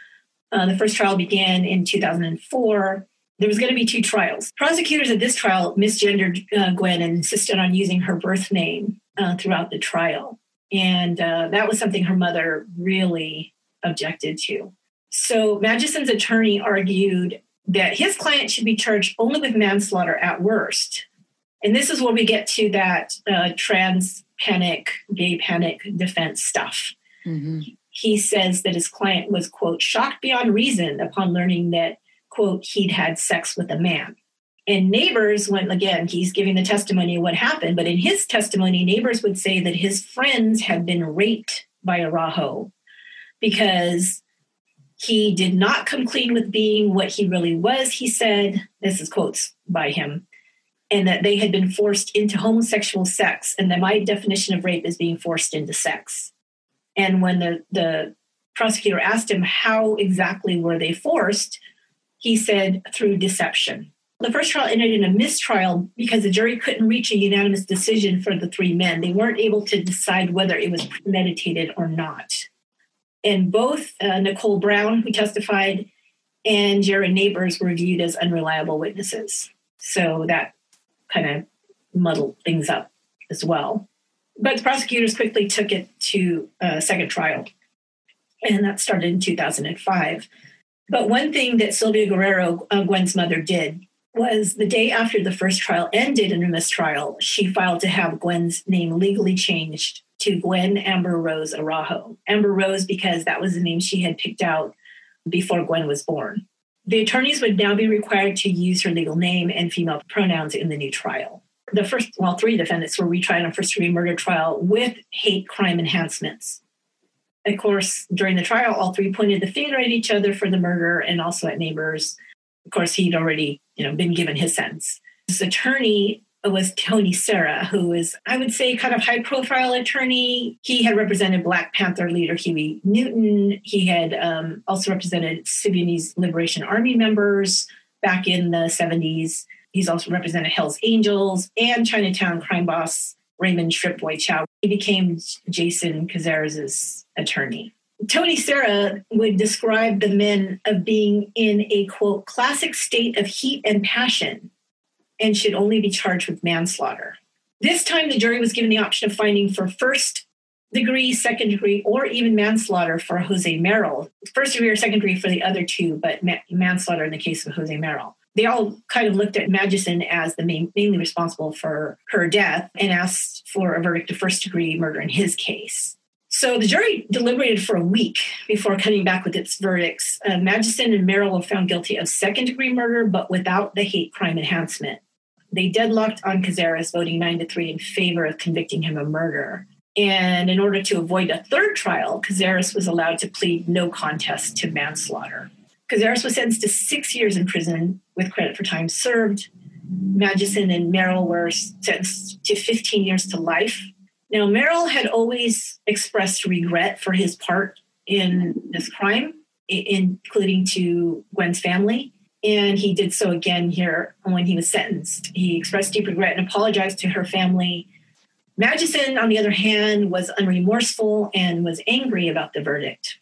The first trial began in 2004. There was going to be 2 trials. Prosecutors at this trial misgendered Gwen and insisted on using her birth name throughout the trial. And that was something her mother really objected to. So Madison's attorney argued that his client should be charged only with manslaughter at worst. And this is where we get to that trans panic, gay panic defense stuff. Mm-hmm. He says that his client was, quote, shocked beyond reason upon learning that, quote, he'd had sex with a man. And Neighbors, he's giving the testimony of what happened, but in his testimony, Neighbors would say that his friends had been raped by Araujo because he did not come clean with being what he really was, he said. This is quotes by him. And that they had been forced into homosexual sex, and that my definition of rape is being forced into sex. And when the prosecutor asked him how exactly were they forced, he said through deception. The first trial ended in a mistrial because the jury couldn't reach a unanimous decision for the 3 men. They weren't able to decide whether it was premeditated or not. And both Nicole Brown, who testified, and Jared Neighbors were viewed as unreliable witnesses. So that kind of muddled things up as well. But the prosecutors quickly took it to a second trial, and that started in 2005. But one thing that Sylvia Guerrero, Gwen's mother, did was the day after the first trial ended in a mistrial, she filed to have Gwen's name legally changed to Gwen Amber Rose Araujo. Amber Rose because that was the name she had picked out before Gwen was born. The attorneys would now be required to use her legal name and female pronouns in the new trial. The first, 3 defendants were retried on first-degree murder trial with hate crime enhancements. Of course, during the trial, all 3 pointed the finger at each other for the murder and also at Neighbors. Of course, he'd already, been given his sentence. His attorney was Tony Serra, who is, I would say, kind of high-profile attorney. He had represented Black Panther leader Huey Newton. He had also represented Sudanese Liberation Army members back in the 70s. He's also represented Hell's Angels and Chinatown crime boss Raymond Stripboy Chow. He became Jason Cazares' attorney. Tony Serra would describe the men of being in a, quote, classic state of heat and passion and should only be charged with manslaughter. This time, the jury was given the option of finding for first degree, second degree, or even manslaughter for Jose Merrill. First degree or second degree for the other two, but manslaughter in the case of Jose Merrill. They all kind of looked at Magnuson as the mainly responsible for her death and asked for a verdict of first degree murder in his case. So the jury deliberated for a week before coming back with its verdicts. Magnuson and Merrill were found guilty of second degree murder, but without the hate crime enhancement. They deadlocked on Cazares, voting 9-3 in favor of convicting him of murder. And in order to avoid a third trial, Cazares was allowed to plead no contest to manslaughter. Cazares was sentenced to 6 years in prison with credit for time served. Magnuson and Merrill were sentenced to 15 years to life. Now, Merrill had always expressed regret for his part in this crime, including to Gwen's family. And he did so again here when he was sentenced. He expressed deep regret and apologized to her family. Magnuson, on the other hand, was unremorseful and was angry about the verdict.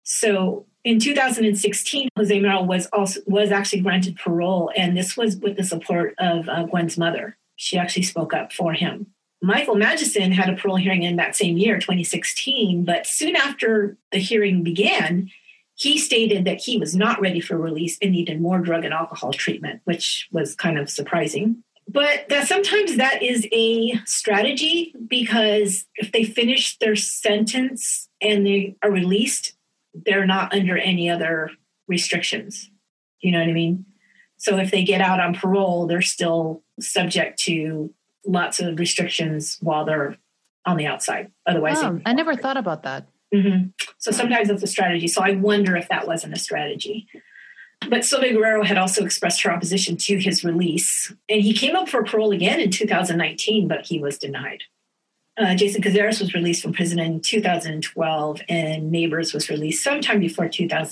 So in 2016, Jose Merrill was actually granted parole, and this was with the support of Gwen's mother. She actually spoke up for him. Michael Magnuson had a parole hearing in that same year, 2016, but soon after the hearing began, he stated that he was not ready for release and needed more drug and alcohol treatment, which was kind of surprising. But that sometimes that is a strategy, because if they finish their sentence and they are released, they're not under any other restrictions. You know what I mean? So if they get out on parole, they're still subject to lots of restrictions while they're on the outside. Otherwise, I never thought about that. Mm-hmm. So sometimes that's a strategy. So I wonder if that wasn't a strategy. But Sylvia Guerrero had also expressed her opposition to his release. And he came up for parole again in 2019, but he was denied. Jason Cazares was released from prison in 2012, and Neighbors was released sometime before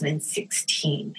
2016.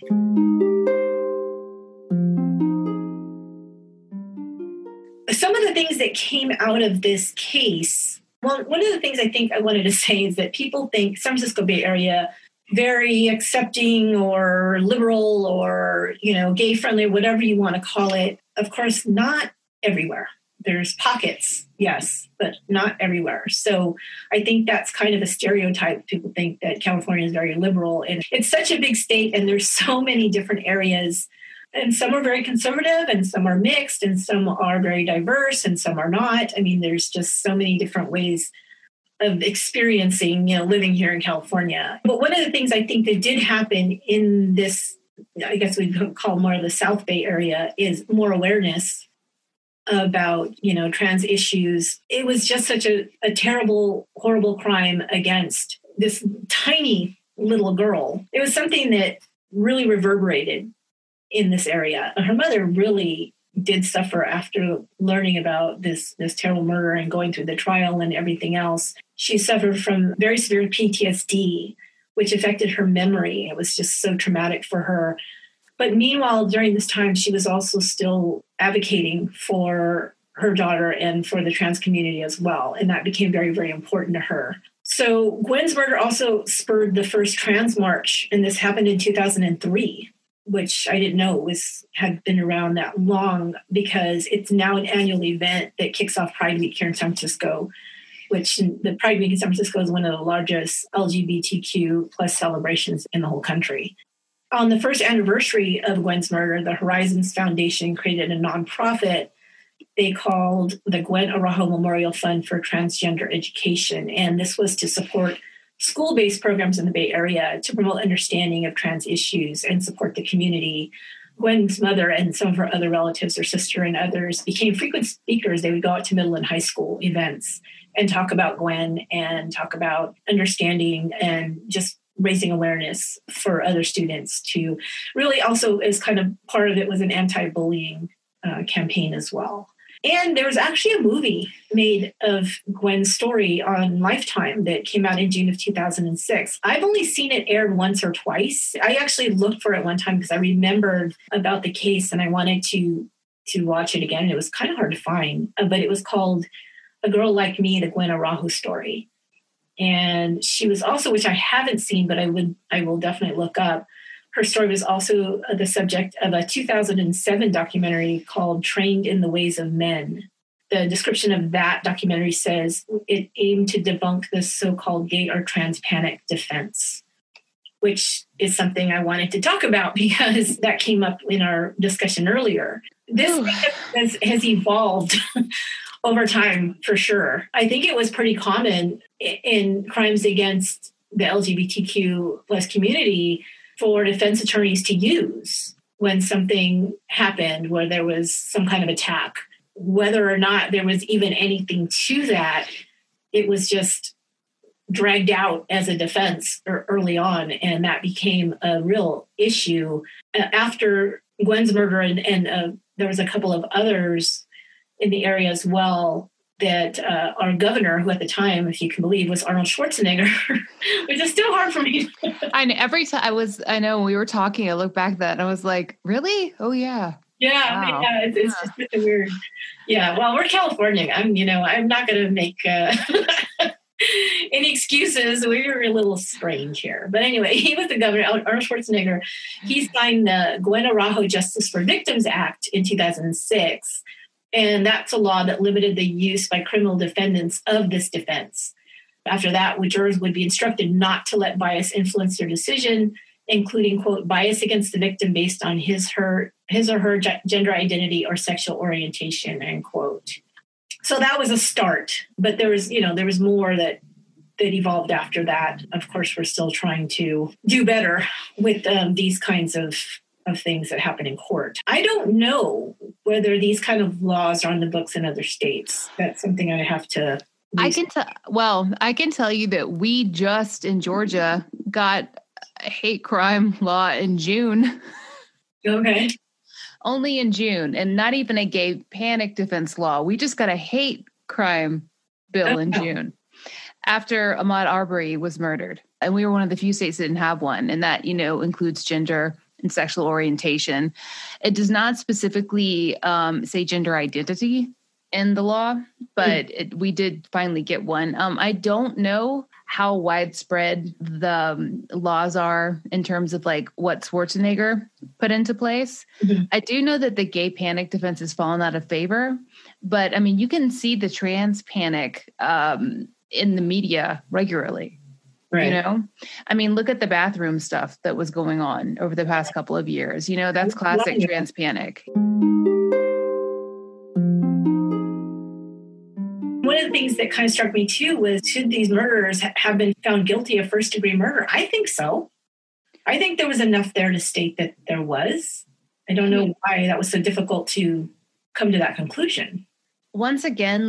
Some of the things that came out of this case, well, one of the things I think I wanted to say is that people think San Francisco Bay Area very accepting or liberal or, gay friendly, whatever you want to call it. Of course, not everywhere. There's pockets, yes, but not everywhere. So I think that's kind of a stereotype. People think that California is very liberal, and it's such a big state, and there's so many different areas, and some are very conservative and some are mixed and some are very diverse and some are not. I mean, there's just so many different ways of experiencing, living here in California. But one of the things I think that did happen in this, I guess we could call more of the South Bay area, is more awareness about, trans issues. It was just such a terrible, horrible crime against this tiny little girl. It was something that really reverberated in this area. Her mother really did suffer after learning about this terrible murder and going through the trial and everything else. She suffered from very severe PTSD, which affected her memory. It was just so traumatic for her. But meanwhile, during this time, she was also still advocating for her daughter and for the trans community as well. And that became very, very important to her. So Gwen's murder also spurred the first trans march, and this happened in 2003, which I didn't know had been around that long, because it's now an annual event that kicks off Pride Week here in San Francisco, which the Pride Week in San Francisco is one of the largest LGBTQ plus celebrations in the whole country. On the first anniversary of Gwen's murder, the Horizons Foundation created a nonprofit they called the Gwen Araujo Memorial Fund for Transgender Education. And this was to support school-based programs in the Bay Area to promote understanding of trans issues and support the community. Gwen's mother and some of her other relatives, her sister and others, became frequent speakers. They would go out to middle and high school events and talk about Gwen and talk about understanding and just raising awareness for other students, to really also, as kind of part of it, was an anti-bullying campaign as well. And there was actually a movie made of Gwen's story on Lifetime that came out in June of 2006. I've only seen it aired once or twice. I actually looked for it one time because I remembered about the case and I wanted to watch it again. And it was kind of hard to find, but it was called A Girl Like Me, the Gwen Araujo Story. And she was also, which I haven't seen, but I will definitely look up. Her story was also the subject of a 2007 documentary called Trained in the Ways of Men. the description of that documentary says it aimed to debunk the so-called gay or trans panic defense, which is something I wanted to talk about because that came up in our discussion earlier. This has evolved over time, for sure. I think it was pretty common in crimes against the LGBTQ plus community for defense attorneys to use when something happened where there was some kind of attack. Whether or not there was even anything to that, it was just dragged out as a defense early on, and that became a real issue. After Gwen's murder, and there was a couple of others in the area as well, that our governor, who at the time, if you can believe, was Arnold Schwarzenegger, which is still hard for me. I know, every time I know when we were talking, I looked back at that and I was like, really? Oh yeah. Yeah, wow. Yeah, it's just such a weird. Yeah, well, we're California. I'm not going to make any excuses. We're a little strange here. But anyway, he was the governor, Arnold Schwarzenegger. He signed the Gwen Araujo Justice for Victims Act in 2006. And that's a law that limited the use by criminal defendants of this defense. After that, jurors would be instructed not to let bias influence their decision, including, quote, bias against the victim based on his or her gender identity or sexual orientation, end quote. So that was a start, but there was more that evolved after that. Of course, we're still trying to do better with these kinds of things that happen in court. I don't know whether these kind of laws are on the books in other states. That's something I have to. I can tell you that we just in Georgia got a hate crime law in June. Okay. Only in June, and not even a gay panic defense law. We just got a hate crime bill in June after Ahmaud Arbery was murdered. And we were one of the few states that didn't have one. And that, includes gender and sexual orientation. It does not specifically say gender identity in the law, but we did finally get one. I don't know how widespread the laws are in terms of like what Schwarzenegger put into place. Mm-hmm. I do know that the gay panic defense has fallen out of favor, but I mean, you can see the trans panic in the media regularly. Right. I mean, look at the bathroom stuff that was going on over the past couple of years. That's classic trans panic. One of the things that kind of struck me too was, should these murderers have been found guilty of first-degree murder? I think so. I think there was enough there to state that there was. I don't know why that was so difficult to come to that conclusion. Once again,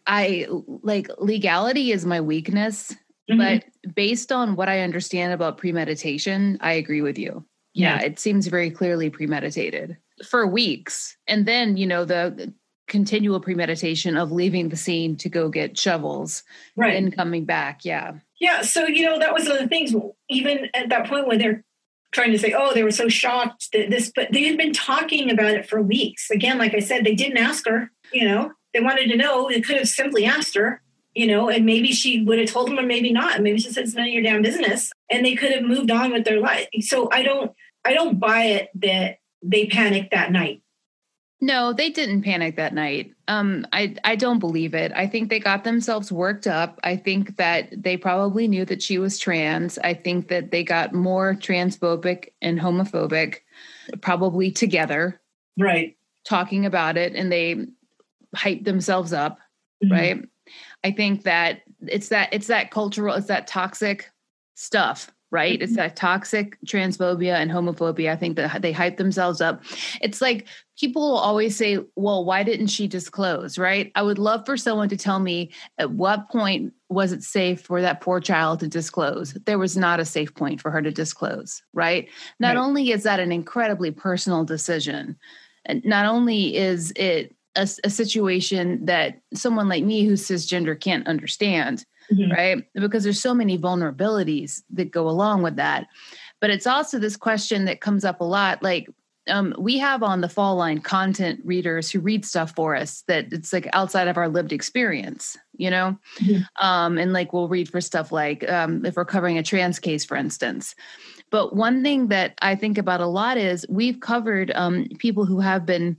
legality is my weakness. Mm-hmm. But based on what I understand about premeditation, I agree with you. Yeah, it seems very clearly premeditated for weeks. And then, the continual premeditation of leaving the scene to go get shovels and coming back. Yeah. Yeah. So, that was one of the things, even at that point when they're trying to say, oh, they were so shocked that but they had been talking about it for weeks. Again, like I said, they didn't ask her, they wanted to know. They could have simply asked her. And maybe she would have told them or maybe not. Maybe she said it's none of your damn business and they could have moved on with their life. So I don't buy it that they panicked that night. No, they didn't panic that night. I don't believe it. I think they got themselves worked up. I think that they probably knew that she was trans. I think that they got more transphobic and homophobic probably together. Right. Talking about it, and they hyped themselves up. Mm-hmm. Right. I think that it's that cultural, it's that toxic stuff, right? Mm-hmm. It's that toxic transphobia and homophobia. I think that they hype themselves up. It's like people will always say, well, why didn't she disclose, right? I would love for someone to tell me at what point was it safe for that poor child to disclose? There was not a safe point for her to disclose, right? Not only is that an incredibly personal decision, and not only is it a situation that someone like me who's cisgender can't understand, mm-hmm. right? Because there's so many vulnerabilities that go along with that. But it's also this question that comes up a lot. Like we have on the Fall Line content readers who read stuff for us that it's like outside of our lived experience, Mm-hmm. And like we'll read for stuff like if we're covering a trans case, for instance. But one thing that I think about a lot is we've covered people who have been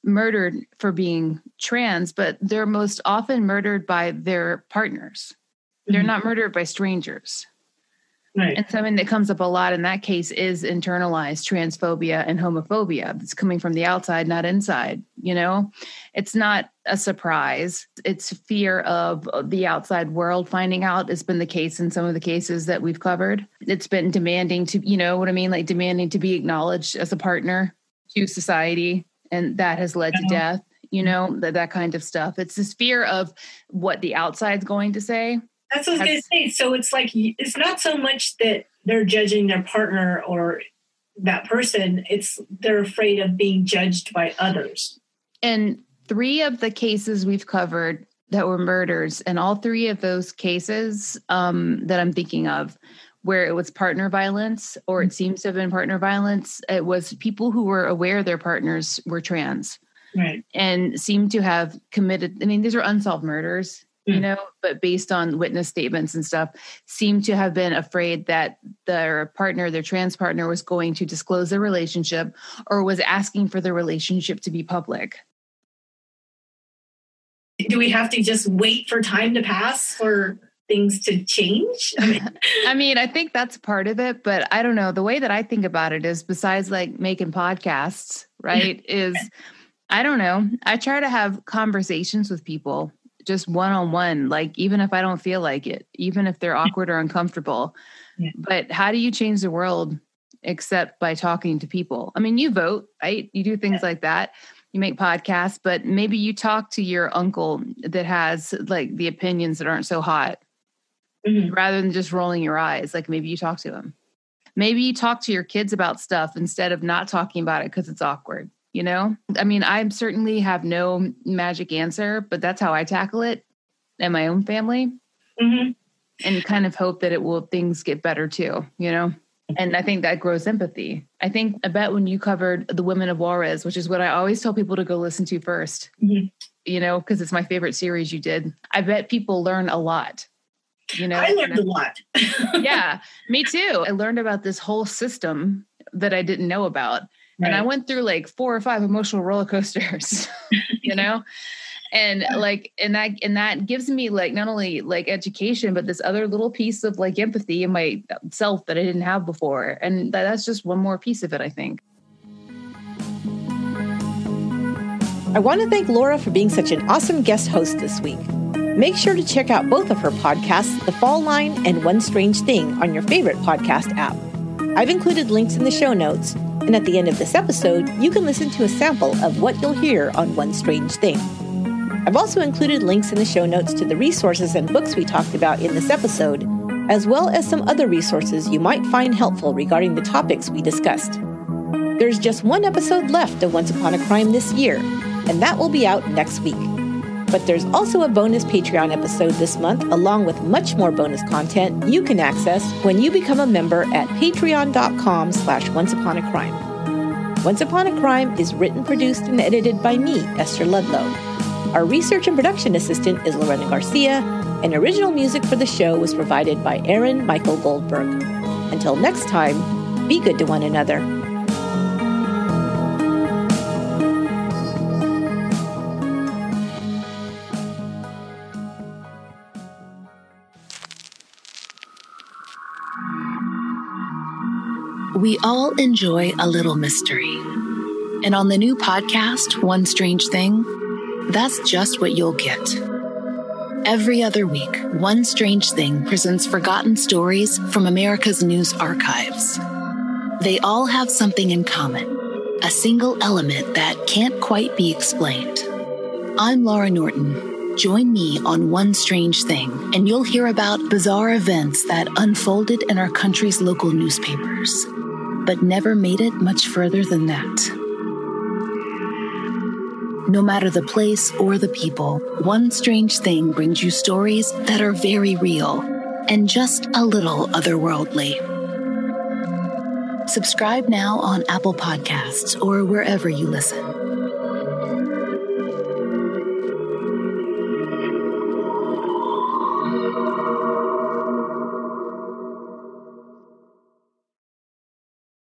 murdered for being trans, but they're most often murdered by their partners. They're not murdered by strangers. Right. And something that comes up a lot in that case is internalized transphobia and homophobia. It's coming from the outside, not inside. You know, it's not a surprise. It's fear of the outside world finding out. It's been the case in some of the cases that we've covered. It's been demanding to, you know what I mean? Like demanding to be acknowledged as a partner to society. And that has led to death, you know, that kind of stuff. It's this fear of what the outside's going to say. That's what I was going to say. So it's like, it's not so much that they're judging their partner or that person. It's they're afraid of being judged by others. And 3 of the cases we've covered that were murders, and all 3 of those cases that I'm thinking of, where it was partner violence, or it seems to have been partner violence, it was people who were aware their partners were trans. Right. And seemed to have committed, I mean, these are unsolved murders. You know, but based on witness statements and stuff, seem to have been afraid that their partner, their trans partner, was going to disclose their relationship or was asking for the relationship to be public. Do we have to just wait for time to pass for things to change? I mean, I think that's part of it, but I don't know. The way that I think about it is, besides like making podcasts, right, is, I don't know. I try to have conversations with people just one-on-one, like even if I don't feel like it, even if they're awkward or uncomfortable. Yeah. But how do you change the world except by talking to people? I mean, you vote, right? You do things like that. You make podcasts, but maybe you talk to your uncle that has like the opinions that aren't so hot, rather than just rolling your eyes. Like maybe you talk to him. Maybe you talk to your kids about stuff instead of not talking about it because it's awkward. You know, I mean, I certainly have no magic answer, but that's how I tackle it in my own family, and kind of hope that things get better too, you know? And I think that grows empathy. I bet when you covered The Women of Juarez, which is what I always tell people to go listen to first, you know, because it's my favorite series you did. I bet people learn a lot. You know, I learned a lot. Yeah, me too. I learned about this whole system that I didn't know about. Right. And I went through like 4 or 5 emotional roller coasters, you know, and like, and that gives me like, not only like education, but this other little piece of like empathy in myself that I didn't have before. And that's just one more piece of it, I think. I want to thank Laura for being such an awesome guest host this week. Make sure to check out both of her podcasts, The Fall Line and One Strange Thing, on your favorite podcast app. I've included links in the show notes, and at the end of this episode, you can listen to a sample of what you'll hear on One Strange Thing. I've also included links in the show notes to the resources and books we talked about in this episode, as well as some other resources you might find helpful regarding the topics we discussed. There's just 1 episode left of Once Upon a Crime this year, and that will be out next week. But there's also a bonus Patreon episode this month, along with much more bonus content you can access when you become a member at patreon.com/onceuponacrime. Once Upon a Crime is written, produced, and edited by me, Esther Ludlow. Our research and production assistant is Lorena Garcia, and original music for the show was provided by Aaron Michael Goldberg. Until next time, be good to one another. We all enjoy a little mystery. And on the new podcast, One Strange Thing, that's just what you'll get. Every other week, One Strange Thing presents forgotten stories from America's news archives. They all have something in common, a single element that can't quite be explained. I'm Laura Norton. Join me on One Strange Thing, and you'll hear about bizarre events that unfolded in our country's local newspapers, but never made it much further than that. No matter the place or the people, One Strange Thing brings you stories that are very real and just a little otherworldly. Subscribe now on Apple Podcasts or wherever you listen.